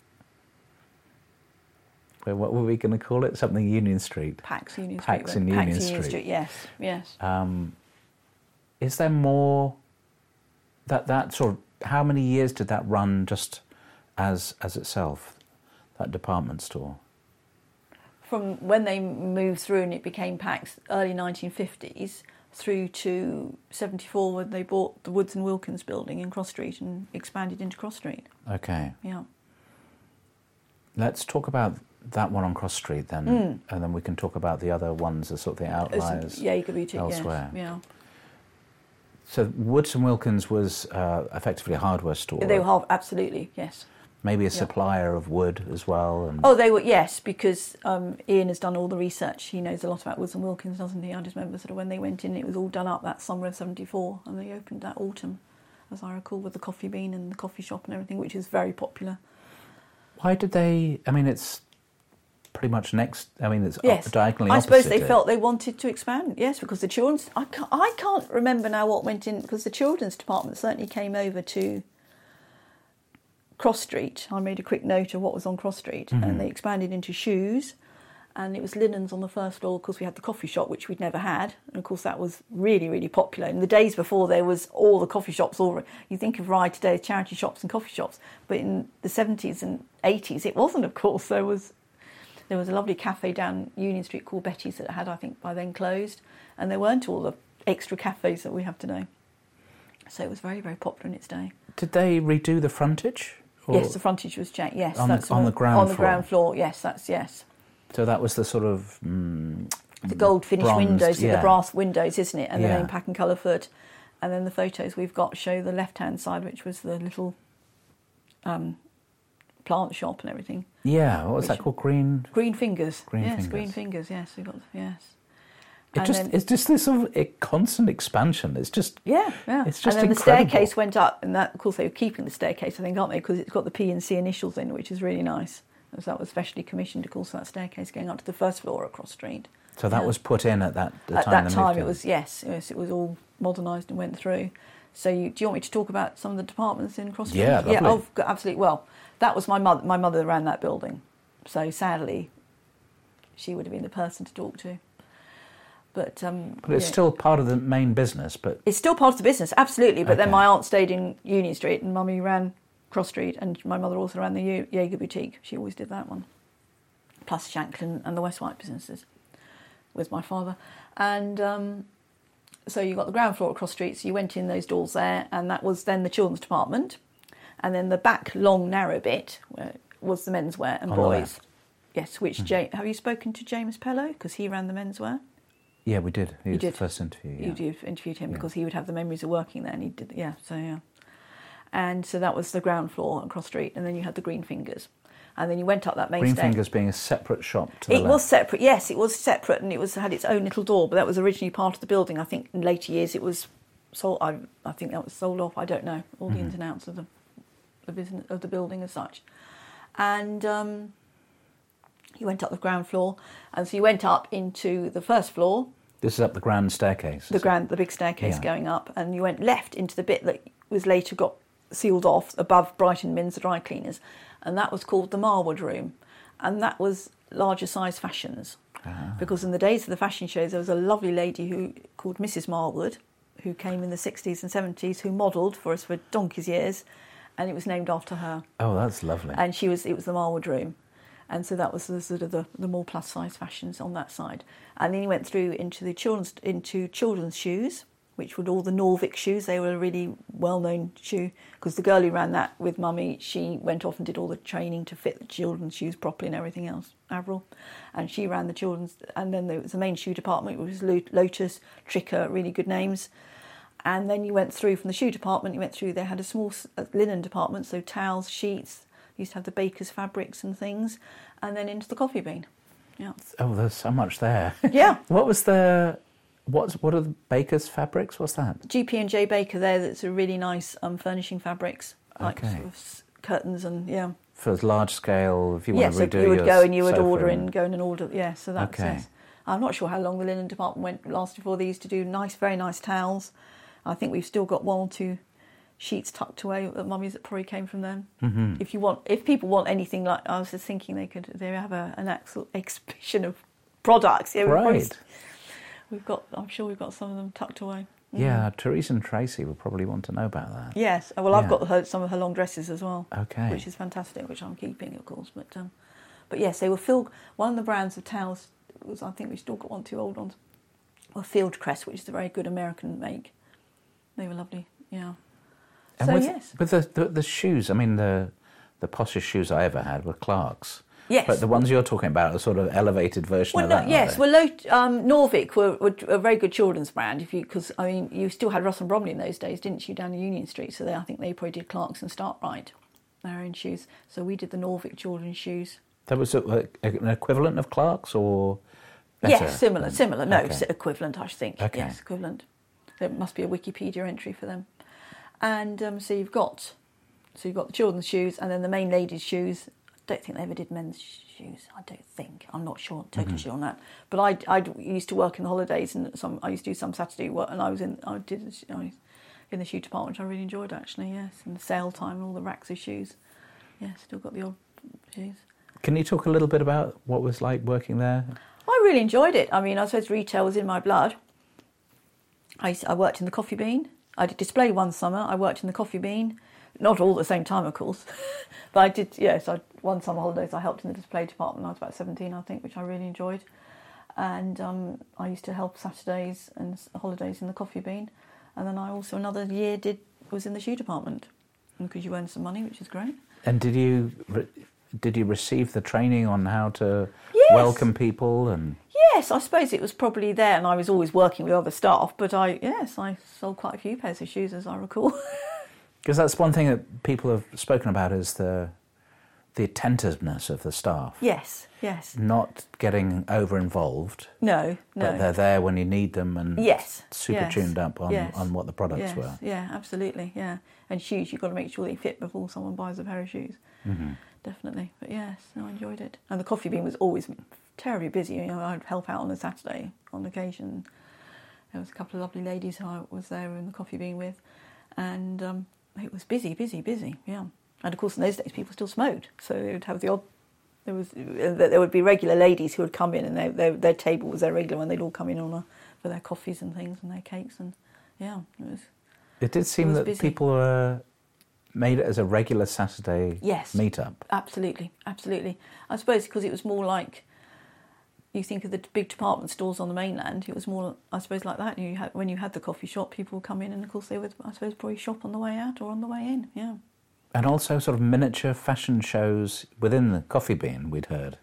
what were we going to call it? Something Union Street. Pax Union Street. Pax in Union Street. Yes. Is there more that sort of, how many years did that run just as itself, that department store? From when they moved through and it became Pax, early 1950s, through to 74 when they bought the Woods and Wilkins building in Cross Street and expanded into Cross Street. Okay. Yeah. Let's talk about that one on Cross Street then, and then we can talk about the other ones as sort of the outliers elsewhere. Yes, yeah. So Woods and Wilkins was effectively a hardware store. They were absolutely, yes. Maybe a supplier of wood as well. And they were, yes, because Ian has done all the research. He knows a lot about Woods and Wilkins, doesn't he? I just remember sort of when they went in, it was all done up that summer of 74, and they opened that autumn, as I recall, with the coffee bean and the coffee shop and everything, which is very popular. Why did they? I mean, it's pretty much next. I mean, it's yes. diagonally I opposite. suppose they felt they wanted to expand. Yes, because the children's. I can't remember now what went in, because the children's department certainly came over to Cross Street. I made a quick note of what was on Cross Street, and they expanded into shoes, and it was linens on the first floor. Of course, we had the coffee shop, which we'd never had, and of course that was really, really popular. In the days before, there was all the coffee shops. You think of Ryde today as charity shops and coffee shops, but in the 70s and 80s, it wasn't. Of course, there was a lovely cafe down Union Street called Betty's that had, I think, by then closed, and there weren't all the extra cafes that we have today. So it was very, very popular in its day. Did they redo the frontage? Yes, the frontage was changed. Yes, on the ground floor. On the ground floor. Yes, yes. So that was the sort of the gold finish windows, the brass windows, isn't it? And the name Pack and Colourford, and then the photos we've got show the left-hand side, which was the little plant shop and everything. Yeah, what was that called? Green Fingers. Green Fingers. Yes, we got It's just this sort of constant expansion. It's just yeah. It's just and then incredible. The staircase went up, and that, of course, they were keeping the staircase, I think, aren't they? Because it's got the P and C initials in, which is really nice. So that was specially commissioned, of course, that staircase going up to the first floor across Street. So that was put in at that time. At that time, it was it was all modernised and went through. So do you want me to talk about some of the departments in Cross Street? Yeah, lovely. Yeah, absolutely. Well, that was my mother. My mother ran that building, so sadly, she would have been the person to talk to. But it's still part of the main business. But it's still part of the business, absolutely. But then my aunt stayed in Union Street, and Mummy ran Cross Street, and my mother also ran the Jaeger boutique. She always did that one, plus Shanklin and the West White businesses with my father. And so you got the ground floor at Cross Street, so you went in those doors there, and that was then the children's department. And then the back long narrow bit was the menswear and boys. Yes, which have you spoken to James Pellow? Because he ran the menswear. Yeah, we did. He was the first interview. Yeah. You did interviewed him because he would have the memories of working there, and he did. Yeah, so yeah. And so that was the ground floor across Street, and then you had the Green Fingers, and then you went up that main Green stair. Fingers being a separate shop to the left. It was separate. Yes, it was separate, and it had its own little door. But that was originally part of the building. I think in later years it was sold. I think that was sold off. I don't know all the ins and outs of the business of the building as such, and. You went up the ground floor, and so you went up into the first floor. This is up the grand staircase. The big staircase going up, and you went left into the bit that was later got sealed off above Brighton Minns, the dry cleaners, and that was called the Marwood Room, and that was larger size fashions. Because in the days of the fashion shows, there was a lovely lady called Mrs. Marwood, who came in the 60s and 70s, who modelled for us for donkey's years, and it was named after her. Oh, that's lovely. And it was the Marwood Room. And so that was the sort of the more plus size fashions on that side. And then you went through into children's shoes, which were all the Norvik shoes. They were a really well known shoe because the girl who ran that with Mummy, she went off and did all the training to fit the children's shoes properly and everything else. Avril, and she ran the children's. And then there was the main shoe department, which was Lotus, Tricker, really good names. And then you went through from the shoe department. They had a small linen department, so towels, sheets. Used to have the baker's fabrics and things, and then into the coffee bean. Yeah. Oh, there's so much there. Yeah. What are the baker's fabrics? What's that? GP&J Baker there. That's a really nice furnishing fabrics, like okay. sort of curtains and For large scale, if you want to redo so you would go and you would sofa order and order. Yeah, so that's okay. Yes. I'm not sure how long the linen department lasted before they used to do very nice towels. I think we've still got one or two sheets tucked away at Mummy's that probably came from them. Mm-hmm. If people want anything like, I was just thinking they have an actual exhibition of products. Yeah, right. I'm sure we've got some of them tucked away. Yeah, Therese and Tracy will probably want to know about that. Yes, well, I've got some of her long dresses as well. Okay, which is fantastic, which I'm keeping, of course. But yes, they were one of the brands of towels was, I think we still got 1 or 2 old ones. Well, Fieldcrest, which is a very good American make. They were lovely. Yeah. And so yes, with the shoes, I mean the poshest shoes I ever had were Clarks. Yes, but the ones you're talking about are sort of elevated version of that. Yes, Norvik were a very good children's brand. Because you still had Ross and Bromley in those days, didn't you, down in Union Street? So I think they probably did Clarks and Startrite, their own shoes. So we did the Norvik children's shoes. That was an equivalent of Clarks, or better? Yes, similar. No, okay. Equivalent, I think. Okay. Yes, equivalent. There must be a Wikipedia entry for them. And so you've got the children's shoes, and then the main ladies' shoes. don't think they ever did men's shoes. I don't think. I'm not sure, totally sure on that. But I used to work in the holidays, and I used to do some Saturday work, and I was in the shoe department, which I really enjoyed actually. Yes, and the sale time and all the racks of shoes. Yeah, still got the old shoes. Can you talk a little bit about what it was like working there? I really enjoyed it. I mean, I suppose retail was in my blood. I worked in the Coffee Bean. I did display one summer. I worked in the Coffee Bean. Not all at the same time, of course. But I did, yes. One summer holidays I helped in the display department. I was about 17, I think, which I really enjoyed. And I used to help Saturdays and holidays in the Coffee Bean. And then I also, another year, was in the shoe department. Because you earn some money, which is great. And did you receive the training on how to welcome people? And yes, I suppose it was probably there, and I was always working with other staff. But I sold quite a few pairs of shoes, as I recall. Because that's one thing that people have spoken about is the attentiveness of the staff. Yes. Not getting over-involved. No. But they're there when you need them and super tuned up on what the products were. Yeah, absolutely, yeah. And shoes, you've got to make sure they fit before someone buys a pair of shoes. Mm-hmm. Definitely. But yes, I enjoyed it. And the Coffee Bean was always terribly busy. You know, I'd help out on a Saturday on occasion. There was a couple of lovely ladies who I was there in the Coffee Bean with. And it was busy, yeah. And of course, in those days, people still smoked, so they would have the odd. There would be regular ladies who would come in, and their table was their regular one. They'd all come in for their coffees and things and their cakes, and yeah, it was. It did seem that busy. People made it as a regular Saturday meetup. Absolutely. I suppose because it was more like. You think of the big department stores on the mainland, it was more, I suppose, like that. When you had the coffee shop, people would come in, and of course they would, I suppose, probably shop on the way out or on the way in, yeah. And also sort of miniature fashion shows within the Coffee Bean, we'd heard.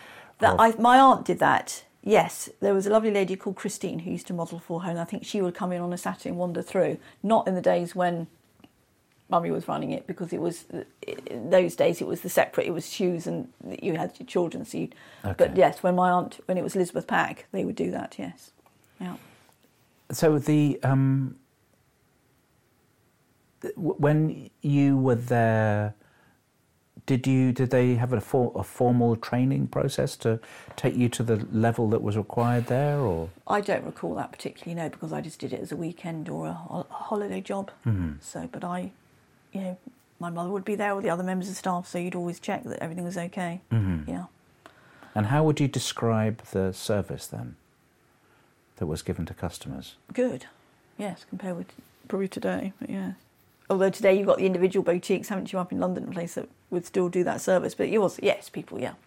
My aunt did that, yes. There was a lovely lady called Christine who used to model for her, and I think she would come in on a Saturday and wander through. Not in the days when Mummy was running it, because in those days it was it was shoes and you had your children. So But yes, when it was Elizabeth Pack, they would do that, yes. Yeah. So when you were there, did they have a formal training process to take you to the level that was required there, or? I don't recall that particularly, no, because I just did it as a weekend or a holiday job. Mm-hmm. So, but my mother would be there or the other members of staff, so you'd always check that everything was okay. Mm-hmm. Yeah. And how would you describe the service then that was given to customers? Good, yes, compared with probably today, but yeah. Although today you've got the individual boutiques, haven't you, up in London, a place that would still do that service. But it was, yes, people, yeah.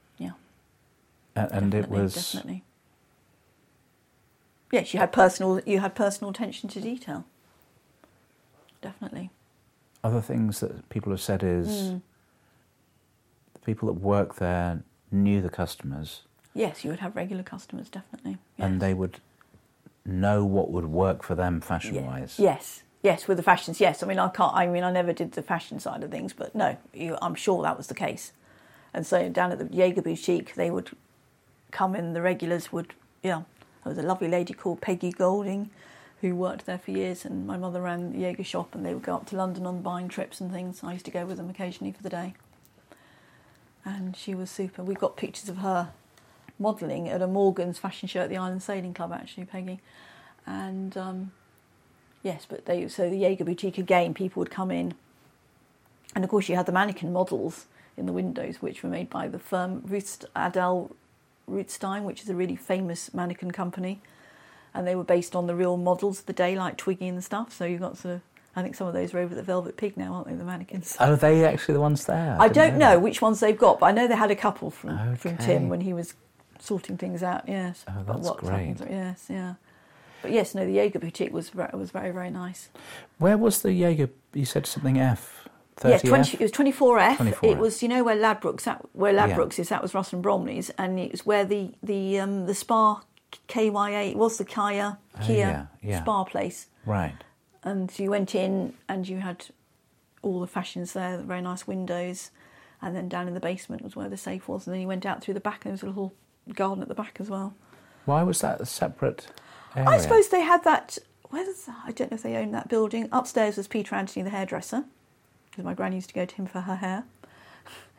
And it was definitely. Yes, you had personal attention to detail. Definitely. Other things that people have said is the people that work there knew the customers. Yes, you would have regular customers, definitely. Yes. And they would know what would work for them fashion-wise. Yes, with the fashions, yes. I never did the fashion side of things, but no, I'm sure that was the case. And so down at the Jaeger Boutique, they would come in, the regulars would, there was a lovely lady called Peggy Golding who worked there for years, and my mother ran the Jaeger shop, and they would go up to London on buying trips and things. I used to go with them occasionally for the day. And she was super. We've got pictures of her modelling at a Morgan's fashion show at the Island Sailing Club, actually, Peggy. And yes, but so the Jaeger Boutique, again, people would come in. And of course you had the mannequin models in the windows, which were made by the firm Adele Rootstein, which is a really famous mannequin company. And they were based on the real models of the day, like Twiggy and stuff. So you've got I think some of those are over at the Velvet Pig now, aren't they, the mannequins? Oh, are they actually the ones there? I don't know which ones they've got, but I know they had a couple from Tim when he was sorting things out, yes. Oh, that's great. Yes, yeah. But yes, no, the Jaeger Boutique was very, very nice. Where was the Jaeger? You said something F. 30F? Yeah, it was 24F. 24F. It was, where Ladbrokes is. That was Russell and Bromley's, and it was where the Spa KYA. It was the Kia Spa place. Right. And so you went in, and you had all the fashions there, the very nice windows, and then down in the basement was where the safe was, and then you went out through the back, and there was a little garden at the back as well. Why was that a separate area? I suppose they had that. I don't know if they owned that building. Upstairs was Peter Anthony, the hairdresser, because my granny used to go to him for her hair.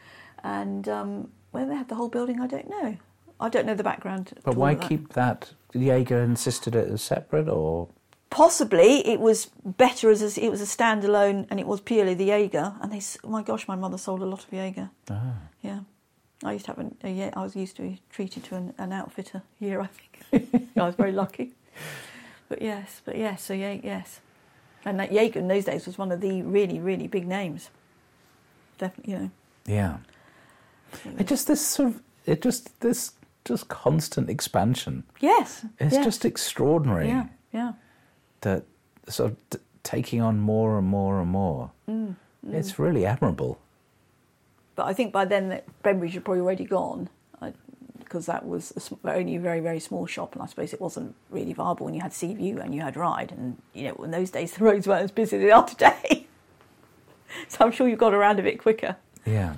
And whether they had the whole building, I don't know. I don't know the background. But why keep that? Jaeger insisted it was separate, or possibly it was better as it was a standalone, and it was purely the Jaeger. And oh my gosh, my mother sold a lot of Jaeger. Ah. Yeah, I used to have I was used to be treated to an outfitter year, I think. I was very lucky. But yes, so yes. And that Jaeger in those days was one of the really, really big names. Definitely, Yeah. It just this constant expansion. Yes. It's just extraordinary. Yeah, yeah. That sort of taking on more and more and more. It's really admirable. But I think by then that Bembridge had probably already gone, because that was only a very, very small shop, and I suppose it wasn't really viable when you had Seaview and you had Ryde, and in those days the roads weren't as busy as they are today. So I'm sure you got around a bit quicker. Yeah.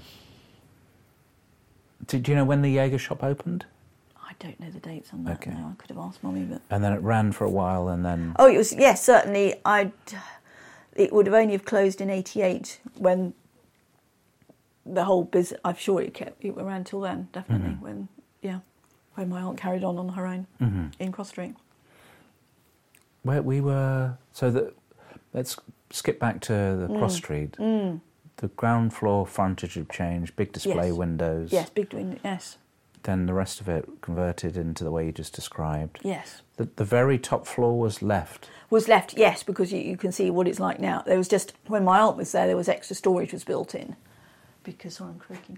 Did you know when the Jaeger shop opened? I don't know the dates on that. Okay. No, I could have asked Mummy, but... And then it ran for a while, and then... Oh, it was, yes, certainly. It would have only have closed in 88 when the whole business... I'm sure it ran till then, definitely, when my aunt carried on her own in Cross Street. Where we were... Let's skip back to the Cross Street. The ground floor frontage had changed, big display windows. Yes, big windows, yes. Then the rest of it converted into the way you just described. Yes. The very top floor was left? Was left, yes, because you can see what it's like now. There was just, when my aunt was there was extra storage was built in. Because, sorry, I'm croaking.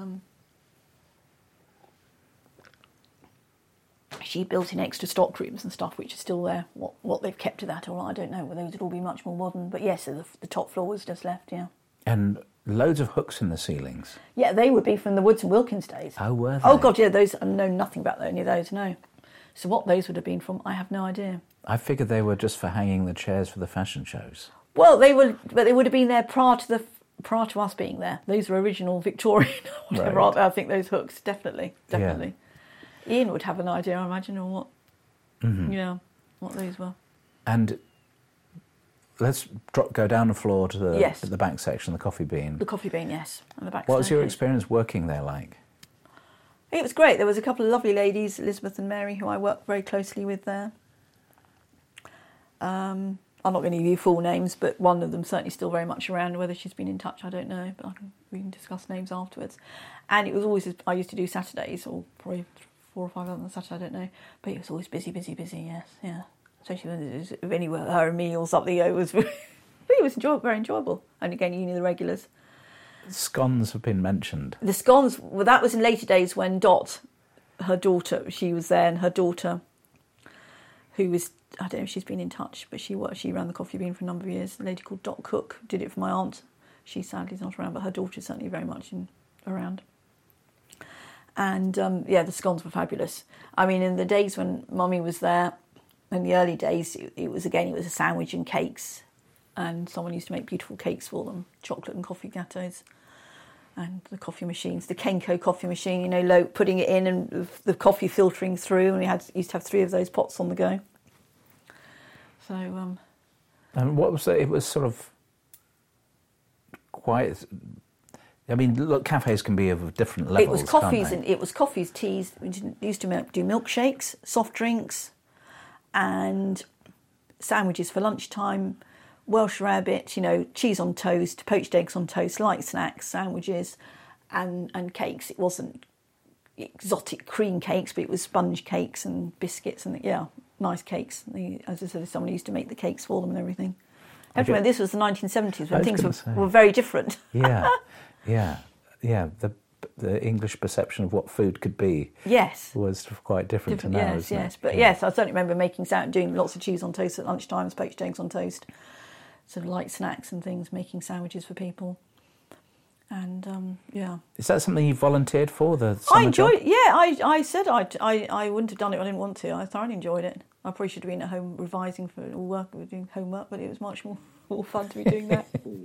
She built in extra stock rooms and stuff, which are still there. What they've kept of that, or I don't know. Well, those would all be much more modern. But yes, the top floor was just left, yeah. And loads of hooks in the ceilings. Yeah, they would be from the Woods and Wilkins days. Oh, were they? Oh, God, yeah, those, I know nothing about any of those, no. So what those would have been from, I have no idea. I figured they were just for hanging the chairs for the fashion shows. Well, they would have been there prior to us being there. Those were original Victorian, whatever. Right. I think those hooks, definitely. Yeah. Ian would have an idea, I imagine, or what, what those were. And... Let's go down the floor to the back section, the Coffee Bean. The Coffee Bean, yes. And the back what was your experience working there like? It was great. There was a couple of lovely ladies, Elizabeth and Mary, who I worked very closely with there. I'm not going to give you full names, but one of them certainly still very much around. Whether she's been in touch, I don't know, but we can discuss names afterwards. And it was always, I used to do Saturdays, or probably 4 or 5 on a Saturday, I don't know. But it was always busy, yes, yeah. Especially when it was anywhere, her and me or something, it was very enjoyable. And again, you knew the regulars. Scones have been mentioned. The scones, well, that was in later days when Dot, her daughter, she was there, and her daughter, who was, I don't know if she's been in touch, but she ran the Coffee Bean for a number of years. A lady called Dot Cook did it for my aunt. She sadly is not around, but her daughter's certainly very much around. And the scones were fabulous. I mean, in the days when Mummy was there, in the early days, it was a sandwich and cakes, and someone used to make beautiful cakes for them, chocolate and coffee gâteaux, and the coffee machines, the Kenco coffee machine, putting it in and the coffee filtering through, and we used to have 3 of those pots on the go. So, and what was it? It was sort of quite. I mean, look, cafes can be of different levels. It was coffees and it was coffees, teas. We used to do milkshakes, soft drinks, and sandwiches for lunchtime, Welsh rarebit, cheese on toast, poached eggs on toast, light snacks, sandwiches, and cakes. It wasn't exotic cream cakes, but it was sponge cakes and biscuits and, nice cakes. As I said, someone used to make the cakes for them and everything. I have to remember, this was the 1970s when things were very different. Yeah. The English perception of what food could be was quite different to now, isn't it? But I certainly remember doing lots of cheese on toast at lunchtime, poached eggs on toast, sort of light snacks and things, making sandwiches for people. And, Is that something you volunteered for, the summer I enjoyed job? it, yeah. I said I wouldn't have done it if I didn't want to. I thoroughly enjoyed it. I probably should have been at home revising for work, doing homework, but it was much more fun to be doing that.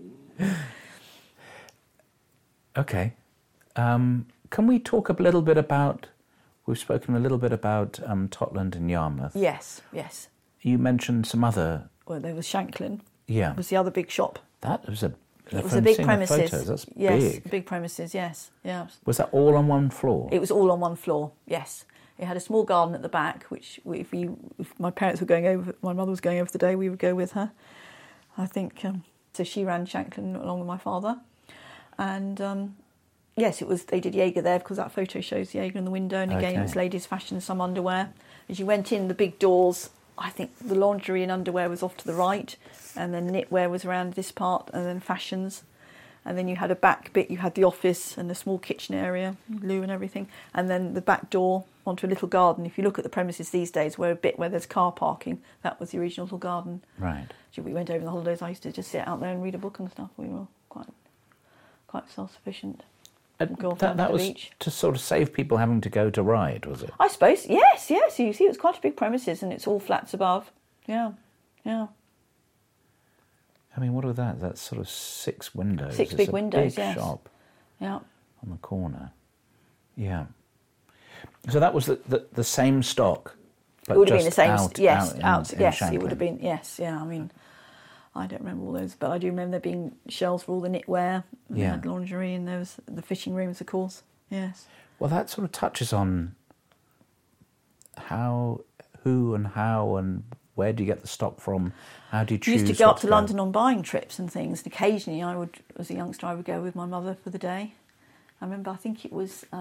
Okay. Can we talk a little bit about... We've spoken a little bit about Totland and Yarmouth. Yes. You mentioned some other... Well, there was Shanklin. Yeah. It was the other big shop. That was a It was a big premises. Photos, that's yes, big. Big premises, yes. Yeah. Was that all on one floor? It was all on one floor, yes. It had a small garden at the back, which if my parents were going over, my mother was going over today, we would go with her. I think, so she ran Shanklin along with my father. And yes, they did Jaeger there because that photo shows Jaeger in the window. And again, It was ladies' fashion, some underwear. As you went in, the big doors, I think the lingerie and underwear was off to the right. And then knitwear was around this part, and then fashions. And then you had a back bit, you had the office and the small kitchen area, loo and everything. And then the back door onto a little garden. If you look at the premises these days, where there's car parking, that was the original little garden. Right. We went over the holidays, I used to just sit out there and read a book and stuff. We were quite self-sufficient. That was beach. To sort of save people having to go to Ryde, was it? I suppose, yes. You see, it's quite a big premises and it's all flats above. Yeah. I mean, what are that? That's sort of 6 windows. 6 big windows, yes. Shop. Yeah. On the corner. Yeah. So that was the same stock. But it would have been the same. Out, yes, in yes, Shanklin. It would have been. Yes, yeah. I mean, I don't remember all those, but I do remember there being shelves for all the knitwear. And they had lingerie, and there was the fishing rooms, of course. Yes. Well, that sort of touches on who and how and where do you get the stock from? How do you choose? I used to go up to London on buying trips and things. And occasionally, as a youngster, I would go with my mother for the day. I remember, I think it was it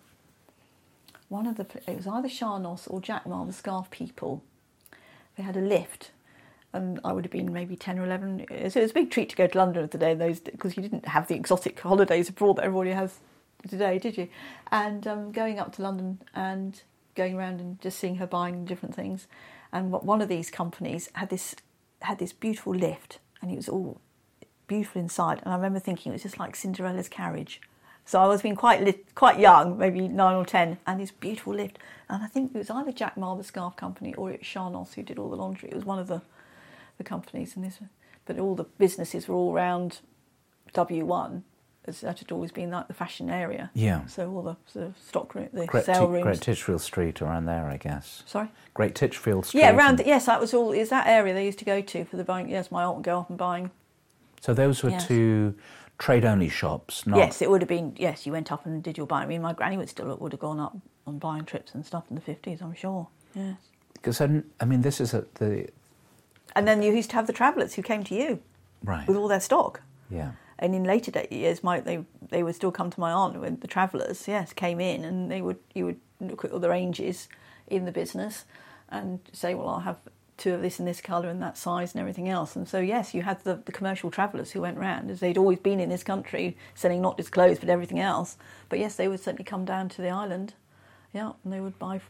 was either Sharnos or Jackmar, the scarf people. They had a lift, and I would have been maybe 10 or 11. So it was a big treat to go to London today, because you didn't have the exotic holidays abroad that everybody has today, did you? And going up to London and going around and just seeing her buying different things. And one of these companies had this beautiful lift, and it was all beautiful inside. And I remember thinking it was just like Cinderella's carriage. So I was being quite young, maybe 9 or 10, and this beautiful lift. And I think it was either Jackmar, the scarf company, or it was Sharnos who did all the laundry. It was one of the companies, but all the businesses were all around W1. That had always been like the fashion area. Yeah. So all the sort of stock room, sale rooms. Great Titchfield Street around there, I guess. Sorry? Great Titchfield Street. Yeah, that was all. Is that area they used to go to for the buying? Yes, my aunt would go up and buying. So those were two trade-only shops, not... Yes, it would have been. Yes, you went up and did your buying. I mean, my granny would have gone up on buying trips and stuff in the 50s, I'm sure. Yes. Because I mean, this is the. And then you used to have the travellers who came to you, right, with all their stock. Yeah. And in later years, they would still come to my aunt when the travellers, came in, and you would look at all the ranges in the business, and say, well, I'll have 2 of this in this colour and that size and everything else. And so yes, you had the commercial travellers who went round, as they'd always been in this country, selling not just clothes but everything else. But yes, they would certainly come down to the island, and they would buy.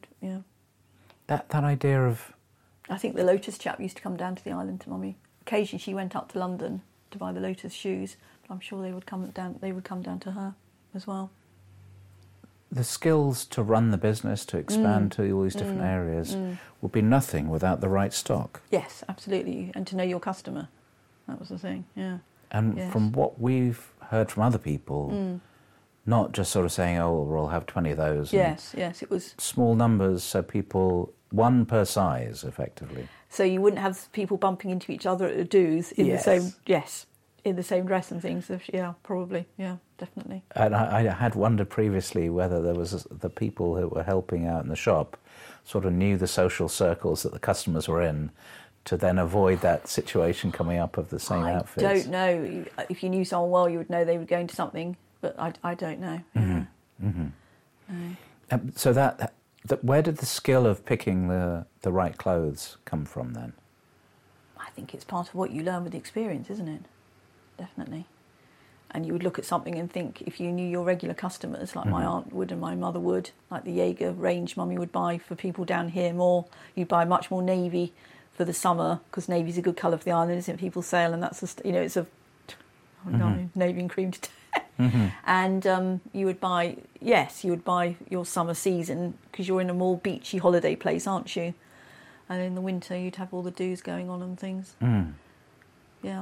That idea of. I think the Lotus chap used to come down to the island to Mummy. Occasionally, she went up to London to buy the Lotus shoes, but I'm sure they would come down to her as well. The skills to run the business, to expand to all these different areas, would be nothing without the right stock. Yes, absolutely, and to know your customer. That was the thing, yeah. And from what we've heard from other people, not just sort of saying, oh, well, we'll have 20 of those. Yes, it was... Small numbers, so people, 1 per size, effectively. So you wouldn't have people bumping into each other at the do's in the same... Yes, in the same dress and things. Yeah, probably, yeah, definitely. And I had wondered previously whether there was the people who were helping out in the shop sort of knew the social circles that the customers were in, to then avoid that situation coming up of the same outfits. I don't know. If you knew someone well, you would know they were going to something, but I don't know. Mm-hmm. Mm-hmm. No. So that where did the skill of picking the right clothes come from then? I think it's part of what you learn with the experience, isn't it? Definitely. And you would look at something and think, if you knew your regular customers, like my aunt would and my mother would, like the Jaeger range Mummy would buy for people down here more, you'd buy much more navy for the summer, because navy's a good colour for the island, isn't it? People sail, and that's just, it's a navy and cream to death. And you would buy your summer season, because you're in a more beachy holiday place, aren't you? And in the winter you'd have all the do's going on and things. Yeah.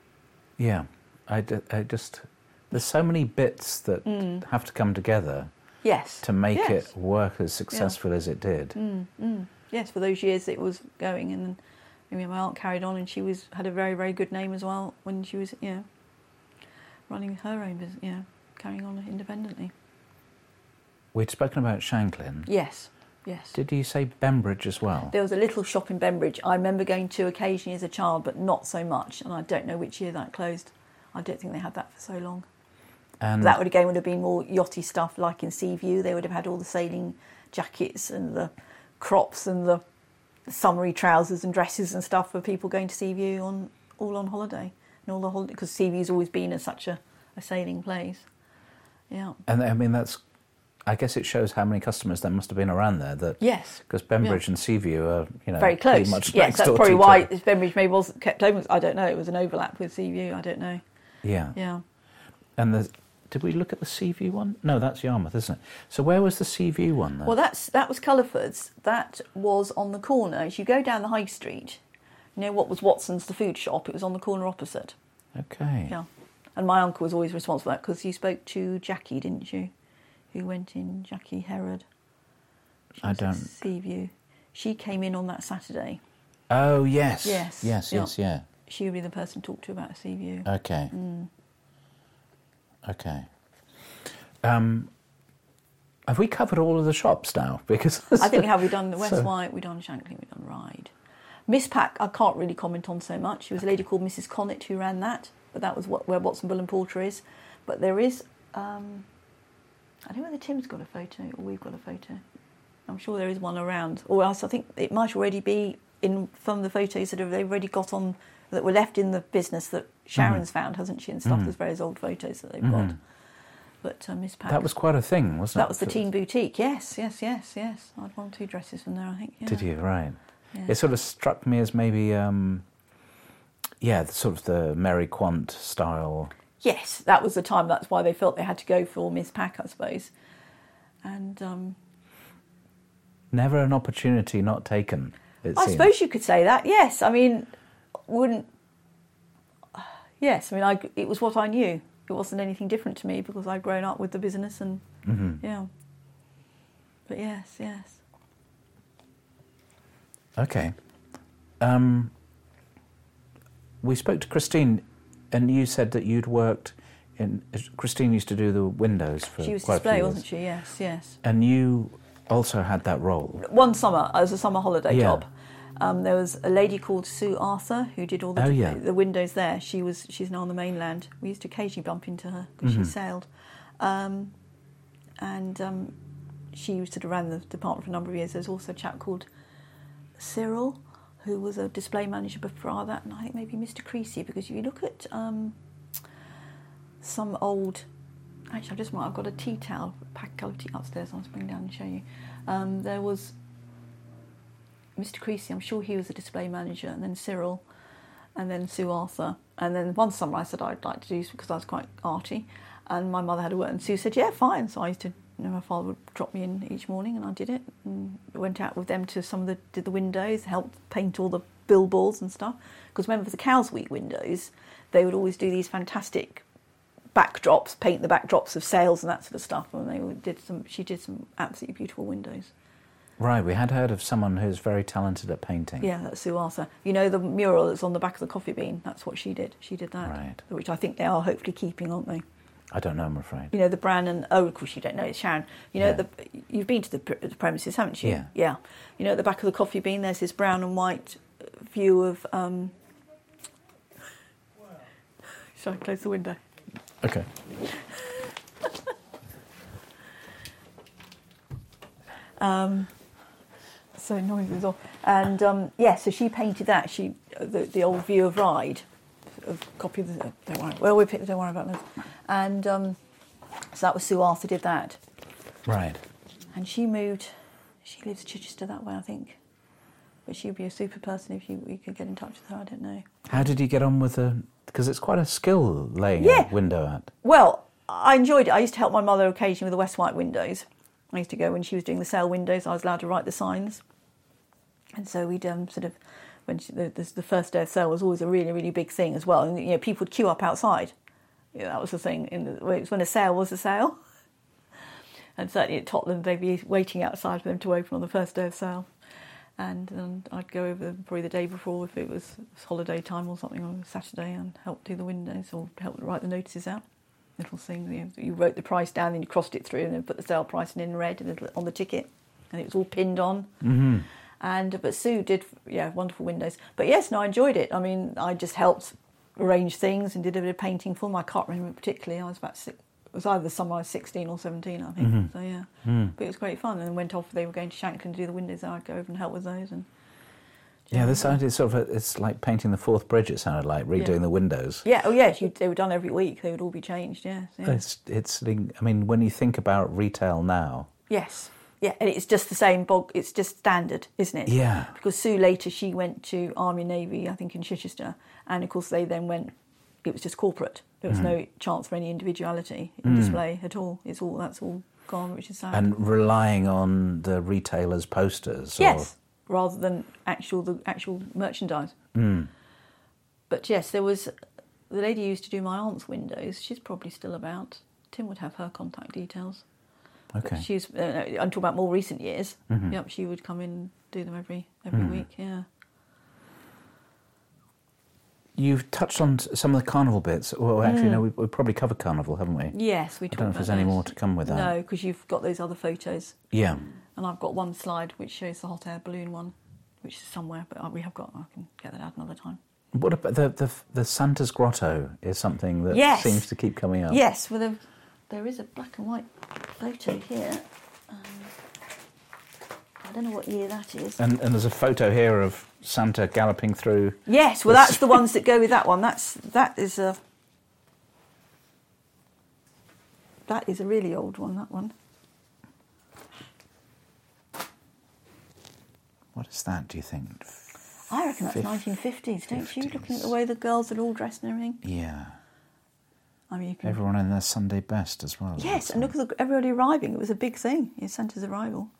Yeah, I just there's so many bits that have to come together. Yes. to make it work as successful as it did. Yes, for those years it was going, and then my aunt carried on, and she had a very, very good name as well when she was running her own business, carrying on independently. We'd spoken about Shanklin. Yes. Did you say Bembridge as well? There was a little shop in Bembridge I remember going to occasionally as a child, but not so much, and I don't know which year that closed. I don't think they had that for so long. And that would have been more yachty stuff, like in Seaview. They would have had all the sailing jackets and the crops and the summery trousers and dresses and stuff for people going to Seaview all on holiday. And all the holiday, because Seaview's always been such a sailing place. Yeah. And I mean, I guess it shows how many customers there must have been around there. Yes. Because Bembridge and Seaview are, very close. Pretty much yes, next that's door probably to why each other. Bembridge maybe wasn't kept open. I don't know. It was an overlap with Seaview. I don't know. Yeah. Yeah. And did we look at the Seaview one? No, that's Yarmouth, isn't it? So where was the Seaview one then? Well, that was Culliford's. That was on the corner. As you go down the high street, you know what was Watson's, the food shop? It was on the corner opposite. Okay. Yeah. And my uncle was always responsible for that, because you spoke to Jackie, didn't you? Who went in, Jackie Herod. I don't... Seaview. She came in on that Saturday. Oh, yes. Yes. Yeah. She would be the person to talk to about Seaview. Okay. Okay. Have we covered all of the shops now? Because I think we have. We've done West White, we've done Shanklin, we've done Ryde. Miss Pack, I can't really comment on so much. There was a lady called Mrs. Connett who ran that, but that was where Watson Bull and Porter is. But there is, I don't know whether Tim's got a photo or we've got a photo. I'm sure there is one around. Or else I think it might already be from the photos that they've already got on, that were left in the business that Sharon's found, hasn't she, and stuff. There's various old photos that they've got. But Miss Pack... That was quite a thing, wasn't it? That was the teen boutique, yes. I had 1 or 2 dresses from there, I think. Yeah. Did you? Right. Yeah. It sort of struck me as maybe, sort of the Mary Quant style. Yes, that was the time. That's why they felt they had to go for Miss Pack, I suppose. And... Never an opportunity not taken, I suppose you could say that, yes. I mean, Yes, I mean, it was what I knew. It wasn't anything different to me because I'd grown up with the business and, yeah. But yes. Okay. We spoke to Christine, and you said that you'd worked in... Christine used to do the windows for she was quite display, a few wasn't she? Yes. And you also had that role. One summer, as a summer holiday job. There was a lady called Sue Arthur who did all the windows there. She's now on the mainland. We used to occasionally bump into her because she sailed. She sort of ran the department for a number of years. There's also a chap called Cyril who was a display manager before that, and I think maybe Mr. Creasy, because if you look at some old... Actually, I've got a tea towel, packed colour tea upstairs. I'll bring down and show you. There was Mr. Creasy, I'm sure he was a display manager, and then Cyril, and then Sue Arthur. And then one summer I said I'd like to do, because I was quite arty, and my mother had a word, and Sue said, yeah, fine. So I used to, my father would drop me in each morning, and I did it, and went out with them to did the windows, helped paint all the billboards and stuff. Because remember, for the Cows Week windows, they would always do these fantastic backdrops, paint the backdrops of sails and that sort of stuff, and she did some absolutely beautiful windows. Right, we had heard of someone who's very talented at painting. Yeah, that's Sue Arthur. You know the mural that's on the back of the coffee bean? That's what she did. She did that. Right. Which I think they are hopefully keeping, aren't they? I don't know, I'm afraid. You know, the Bran and... Oh, of course you don't know, it's Sharon. You know, you've been to the premises, haven't you? Yeah. You know, at the back of the coffee bean, there's this brown and white view of... Shall I close the window? Okay. So noisy as all. And so she painted that. The old view of Ryde, copy of the. Don't worry. Well, don't worry about that. And so that was Sue Arthur did that. Right. And she moved. She lives Chichester that way, I think. But she'd be a super person if you could get in touch with her. I don't know. How did you get on with the? Because it's quite a skill laying a window out. Well, I enjoyed it. I used to help my mother occasionally with the West White windows. I used to go when she was doing the sail windows. I was allowed to write the signs, and so we'd sort of when the first day of sail was always a really, really big thing as well. And people would queue up outside. That was the thing. It was when a sail was a sail. And certainly at Tottenham, they'd be waiting outside for them to open on the first day of sale. And I'd go over probably the day before if it was holiday time or something on a Saturday and help do the windows or help write the notices out. Little things, you wrote the price down, then you crossed it through and then put the sale price in red on the ticket. And it was all pinned on. Mm-hmm. But Sue did, wonderful windows. But yes, no, I enjoyed it. I mean, I just helped arrange things and did a bit of painting for them. I can't remember particularly. I was about it was either the summer I was 16 or 17, I think. Mm-hmm. So yeah, but it was great fun. And then went off. They were going to Shanklin to do the windows. I'd go over and help with those. And this idea sort of it's like painting the Forth Bridge. It sounded like redoing the windows. Yeah. Oh yes, they were done every week. They would all be changed. Yes. Yeah. It's. I mean, when you think about retail now. Yes. Yeah, and it's just the same bog. It's just standard, isn't it? Yeah. Because Sue later she went to Army and Navy, I think in Chichester, and of course they then went. It was just corporate. There was no chance for any individuality in display at all. That's all gone, which is sad. And relying on the retailers' posters. Yes, rather than the actual merchandise. But yes, there was the lady who used to do my aunt's windows. She's probably still about. Tim would have her contact details. Okay. She's. I'm talking about more recent years. Mm-hmm. Yep, she would come in and do them every week. Yeah. You've touched on some of the carnival bits. Well, actually, no, we've probably covered carnival, haven't we? Yes, we talked about I don't know if there's any more to come with that. No, because you've got those other photos. Yeah. And I've got one slide which shows the hot air balloon one, which is somewhere, but I can get that out another time. What about the Santa's Grotto is something that seems to keep coming up. Yes, well, there is a black and white photo here. I don't know what year that is. And there's a photo here of Santa galloping through. Yes, well, that's the ones that go with that one. That is a really old one. That one. What is that? Do you think? I reckon that's 1950s, don't you? Looking at the way the girls are all dressed and everything. Yeah. I mean, everyone in their Sunday best as well. Yes, and look at everybody arriving. It was a big thing. It's Santa's arrival.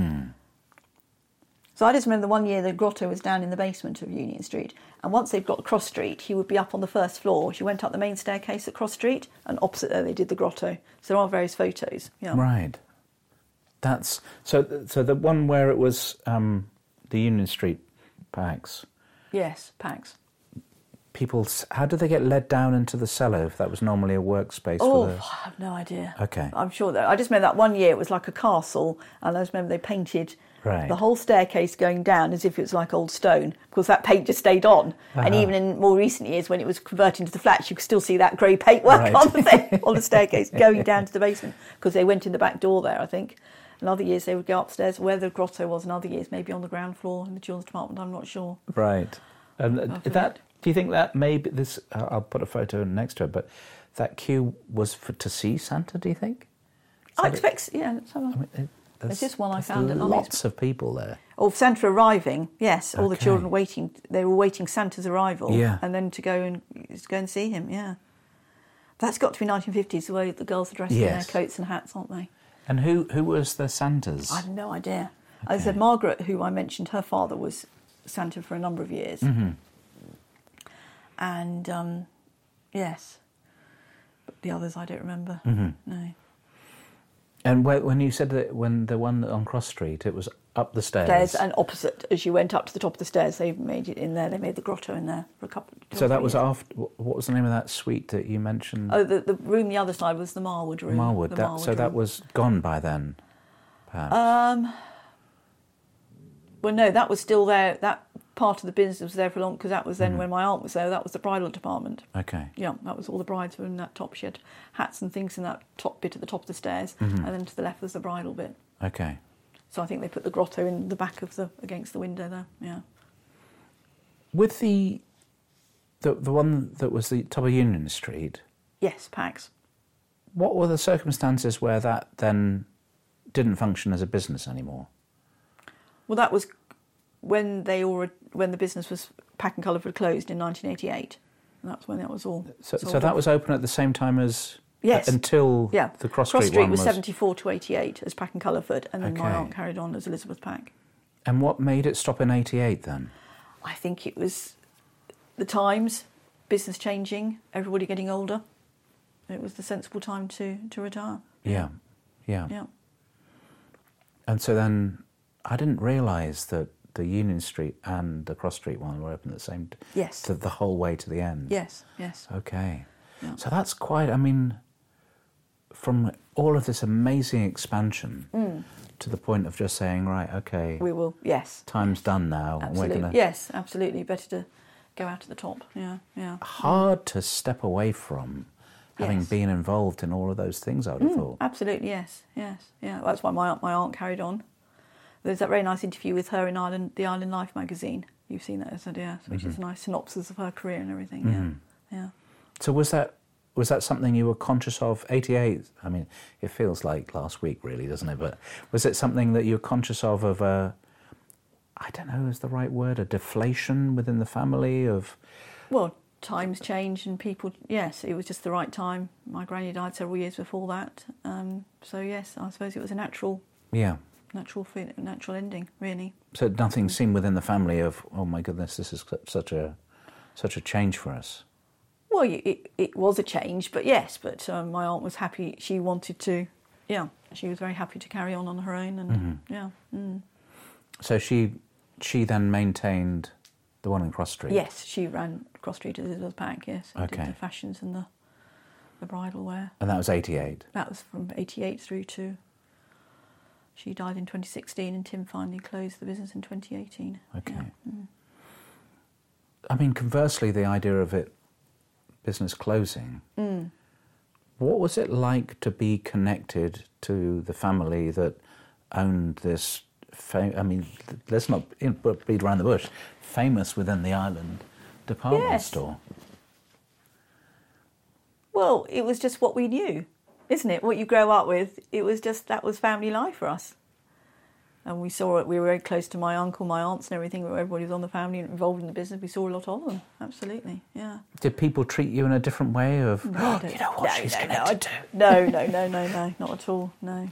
So I just remember the one year the grotto was down in the basement of Union Street, and once they'd got Cross Street, he would be up on the first floor. She went up the main staircase at Cross Street, and opposite there they did the grotto. So there are various photos. Yeah. Right. That's so the one where it was the Union Street PAX. Yes, PAX. People, how did they get led down into the cellar if that was normally a workspace? I have no idea. Okay. I'm sure that I just remember that one year it was like a castle, and I just remember they painted the whole staircase going down as if it was like old stone, because that paint just stayed on. And even in more recent years, when it was converted into the flats, you could still see that grey paintwork on the staircase going down to the basement, because they went in the back door there, I think. And other years they would go upstairs where the grotto was, and other years maybe on the ground floor in the children's department. I'm not sure. Right. And do you think that maybe this? I'll put a photo next to it, but that queue was to see Santa. Do you think? I expect, there's this one I found. Lots of people there. Oh, Santa arriving, yes. All the children waiting. They were waiting Santa's arrival, and then to go and see him. Yeah, that's got to be 1950s. The way the girls are dressed in their coats and hats, aren't they? And who was the Santas? I have no idea. Okay. I said Margaret, who I mentioned, her father was Santa for a number of years. Mm-hmm. And, yes. But the others I don't remember. Mm-hmm. No. And when you said that when the one on Cross Street, it was up the stairs. And opposite, as you went up to the top of the stairs, they made it in there. They made the grotto in there for a couple of So that was after, what was the name of that suite that you mentioned? Oh, the room the other side was the Marwood room. Marwood. That was gone by then, perhaps? Well, no, that was still there. That part of the business was there for long, because that was then when my aunt was there. That was the bridal department. Okay. Yeah, that was all the brides were in that top. She had hats and things in that top bit at the top of the stairs, and then to the left was the bridal bit. Okay. So I think they put the grotto in the back of against the window there. Yeah. With the one that was the top of Union Street. Yes, PAX. What were the circumstances where that then didn't function as a business anymore? Well, that was when the business was Pack and Colourford closed in 1988. And that's when that was all. So that was open at the same time as. Yes. Until the Cross Street one was. Cross Street was 74 to 88 as Pack and Colourford, and then my aunt carried on as Elizabeth Pack. And what made it stop in 88 then? I think it was the times, business changing, everybody getting older. It was the sensible time to retire. Yeah. And so then I didn't realise that the Union Street and the Cross Street one were open at the same time. Yes. The whole way to the end. Yes, yes. Okay. Yeah. So that's quite, I mean, from all of this amazing expansion to the point of just saying, right, okay. We will, yes. Time's done now. Absolutely. And we're gonna, yes, absolutely. Better to go out to the top. Yeah, yeah. Hard to step away from having Yes. been involved in all of those things, I would have thought. Absolutely, yes, yes, yeah. Well, that's why my aunt carried on. There's that very nice interview with her in the Island Life magazine. You've seen that, isn't it? Yeah, which is a nice synopsis of her career and everything. Yeah, yeah. So was that something you were conscious of? 88. I mean, it feels like last week, really, doesn't it? But was it something that you were conscious of a, I don't know, is the right word, a deflation within the family of? Well, times change and people. Yes, it was just the right time. My granny died several years before that. So yes, I suppose it was a natural. Yeah. Natural ending, really. So nothing seemed within the family of, oh my goodness, this is such a change for us. Well, it was a change, but yes, my aunt was happy. She wanted to, she was very happy to carry on her own, and yeah. Mm. So she then maintained the one in Cross Street. Yes, she ran Cross Street as Elizabeth Pack. Yes, okay. Did the fashions and the bridal wear. And that was 88. That was from 88 through to. She died in 2016, and Tim finally closed the business in 2018. Okay. Yeah. Mm. I mean, conversely, the idea of business closing. What was it like to be connected to the family that owned this? I mean, let's not beat around the bush. Famous within the island department store. Well, it was just what we knew, isn't it? What you grow up with. It was just that was family life for us. And we saw it. We were very close to my uncle, my aunts, and everything. Everybody was on the family and involved in the business. We saw a lot of them. Absolutely, yeah. Did people treat you in a different way? Of you know what she's connected to? No, not at all. No.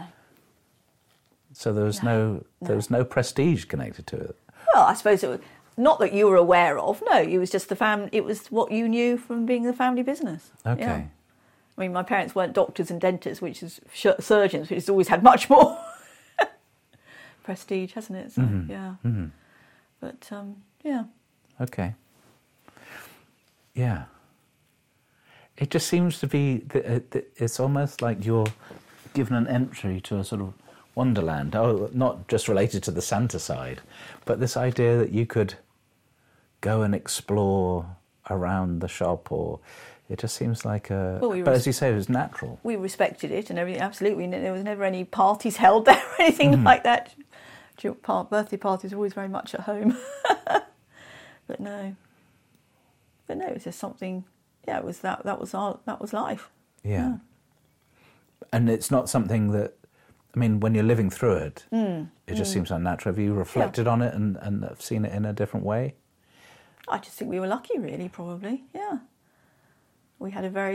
So there was no prestige connected to it. Well, I suppose it was not that you were aware of. No, it was just the family. It was what you knew from being the family business. Okay. Yeah. I mean, my parents weren't doctors and dentists, which is surgeons, which has always had much more prestige, hasn't it? So, yeah. Mm-hmm. But, yeah. Okay. Yeah. It just seems to be, it's almost like you're given an entry to a sort of wonderland. Oh, not just related to the Santa side, but this idea that you could go and explore around the shop, or it just seems like but as you say, it was natural. We respected it and everything, absolutely. There was never any parties held there or anything like that. Birthday parties were always very much at home. But no, it was just something. Yeah, it was that was life. Yeah. And it's not something that, I mean, when you're living through it, it just seems unnatural. Have you reflected on it and have seen it in a different way? I just think we were lucky, really, probably. Yeah. We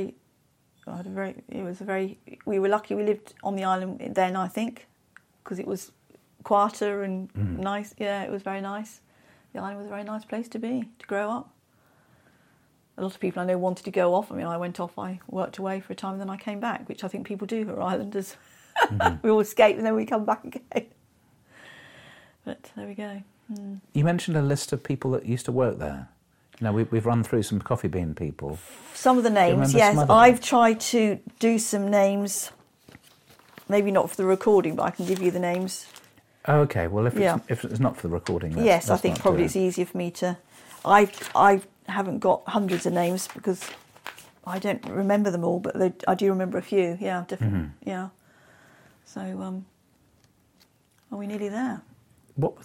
were lucky we lived on the island then, I think, because it was quieter and nice. Yeah, it was very nice. The island was a very nice place to grow up. A lot of people I know wanted to go off. I mean, I went off, I worked away for a time, and then I came back, which I think people do who are islanders. We all escape and then we come back again. But there we go. You mentioned a list of people that used to work there. You know, we've run through some Coffee Bean people. Some of the names, yes. I've tried to do some names, maybe not for the recording, but I can give you the names. Oh, okay, well, if it's not for the recording, yes, I think probably it's easier for me to. I haven't got hundreds of names because I don't remember them all, but I do remember a few. Yeah, different. Yeah. So, are we nearly there? What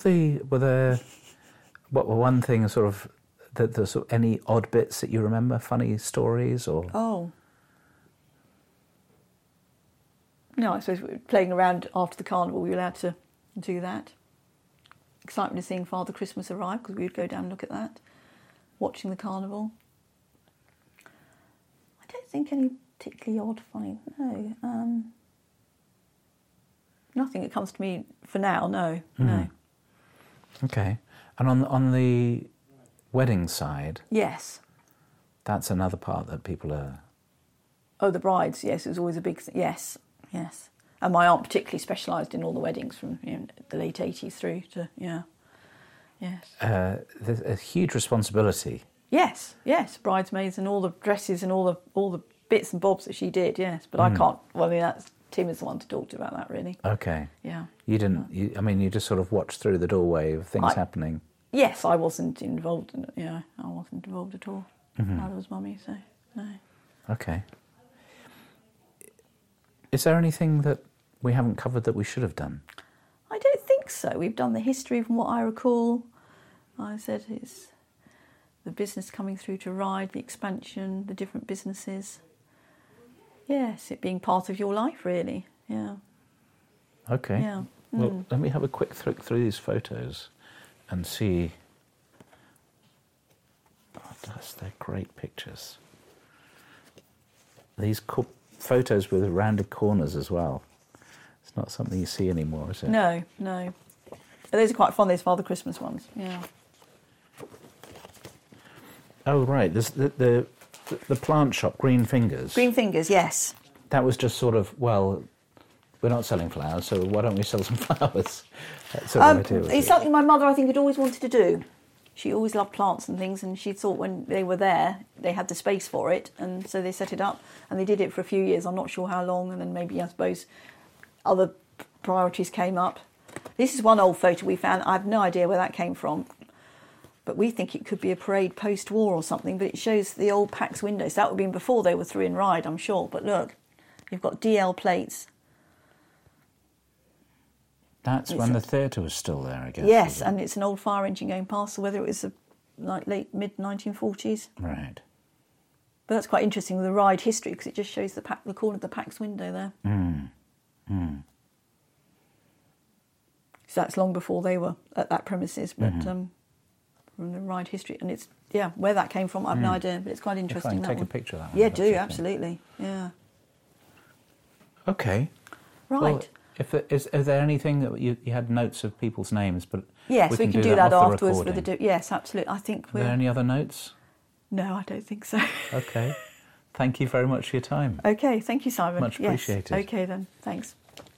were one thing sort of the sort of any odd bits that you remember, funny stories or? Oh. No, I suppose playing around after the carnival, we were allowed to do that. Excitement of seeing Father Christmas arrive, because we would go down and look at that. Watching the carnival. I don't think any particularly odd, funny. No. Nothing that comes to me for now. No. No. Okay. And on the wedding side. Yes. That's another part that people are. Oh, the brides. Yes, it was always a big. Yes. And my aunt particularly specialised in all the weddings from the late 80s through to, yes. There's a huge responsibility. Yes, bridesmaids and all the dresses and all the bits and bobs that she did, yes. But I can't, Tim is the one to talk to about that, really. Okay. Yeah. You didn't, you just sort of watched through the doorway of things happening. Yes, I wasn't involved in it, I wasn't involved at all. Neither was Mummy, so, no. Okay. Is there anything that we haven't covered that we should have done? I don't think so. We've done the history from what I recall. I said it's the business coming through to Ryde, the expansion, the different businesses. Yes, it being part of your life, really. Yeah. Okay. Yeah. Well, let me have a quick look through these photos and see. Oh, they're great pictures. These photos with rounded corners as well. It's not something you see anymore, is it? No. Those are quite fun, those Father Christmas ones, yeah. Oh, right. There's the plant shop, Green Fingers. Green Fingers, yes. That was just sort of, well, we're not selling flowers, so why don't we sell some flowers? That's sort of idea, it's something my mother, I think, had always wanted to do. She always loved plants and things, and she thought when they were there, they had the space for it, and so they set it up, and they did it for a few years. I'm not sure how long, and then maybe, I suppose, other priorities came up. This is one old photo we found. I have no idea where that came from, but we think it could be a parade post-war or something, but it shows the old Pax windows. That would have been before they were through in Ryde, I'm sure, but look, you've got DL plates. That's when the theatre was still there, I guess. Yes, and it's an old fire engine going past, so whether it was late, mid-1940s. Right. But that's quite interesting, the Ryde history, because it just shows the corner of the Pax window there. So that's long before they were at that premises, but from the Ryde history. And it's, where that came from, I have no idea, but it's quite interesting. If I can take a picture of that one. Yeah, do, absolutely, yeah. Okay. Right. Well, is there anything that you had notes of people's names, but yes, we can do that afterwards. Yes, absolutely. I think Are there any other notes? No, I don't think so. Okay. Thank you very much for your time. Okay, thank you, Simon. Much appreciated. Yes. Okay then, thanks.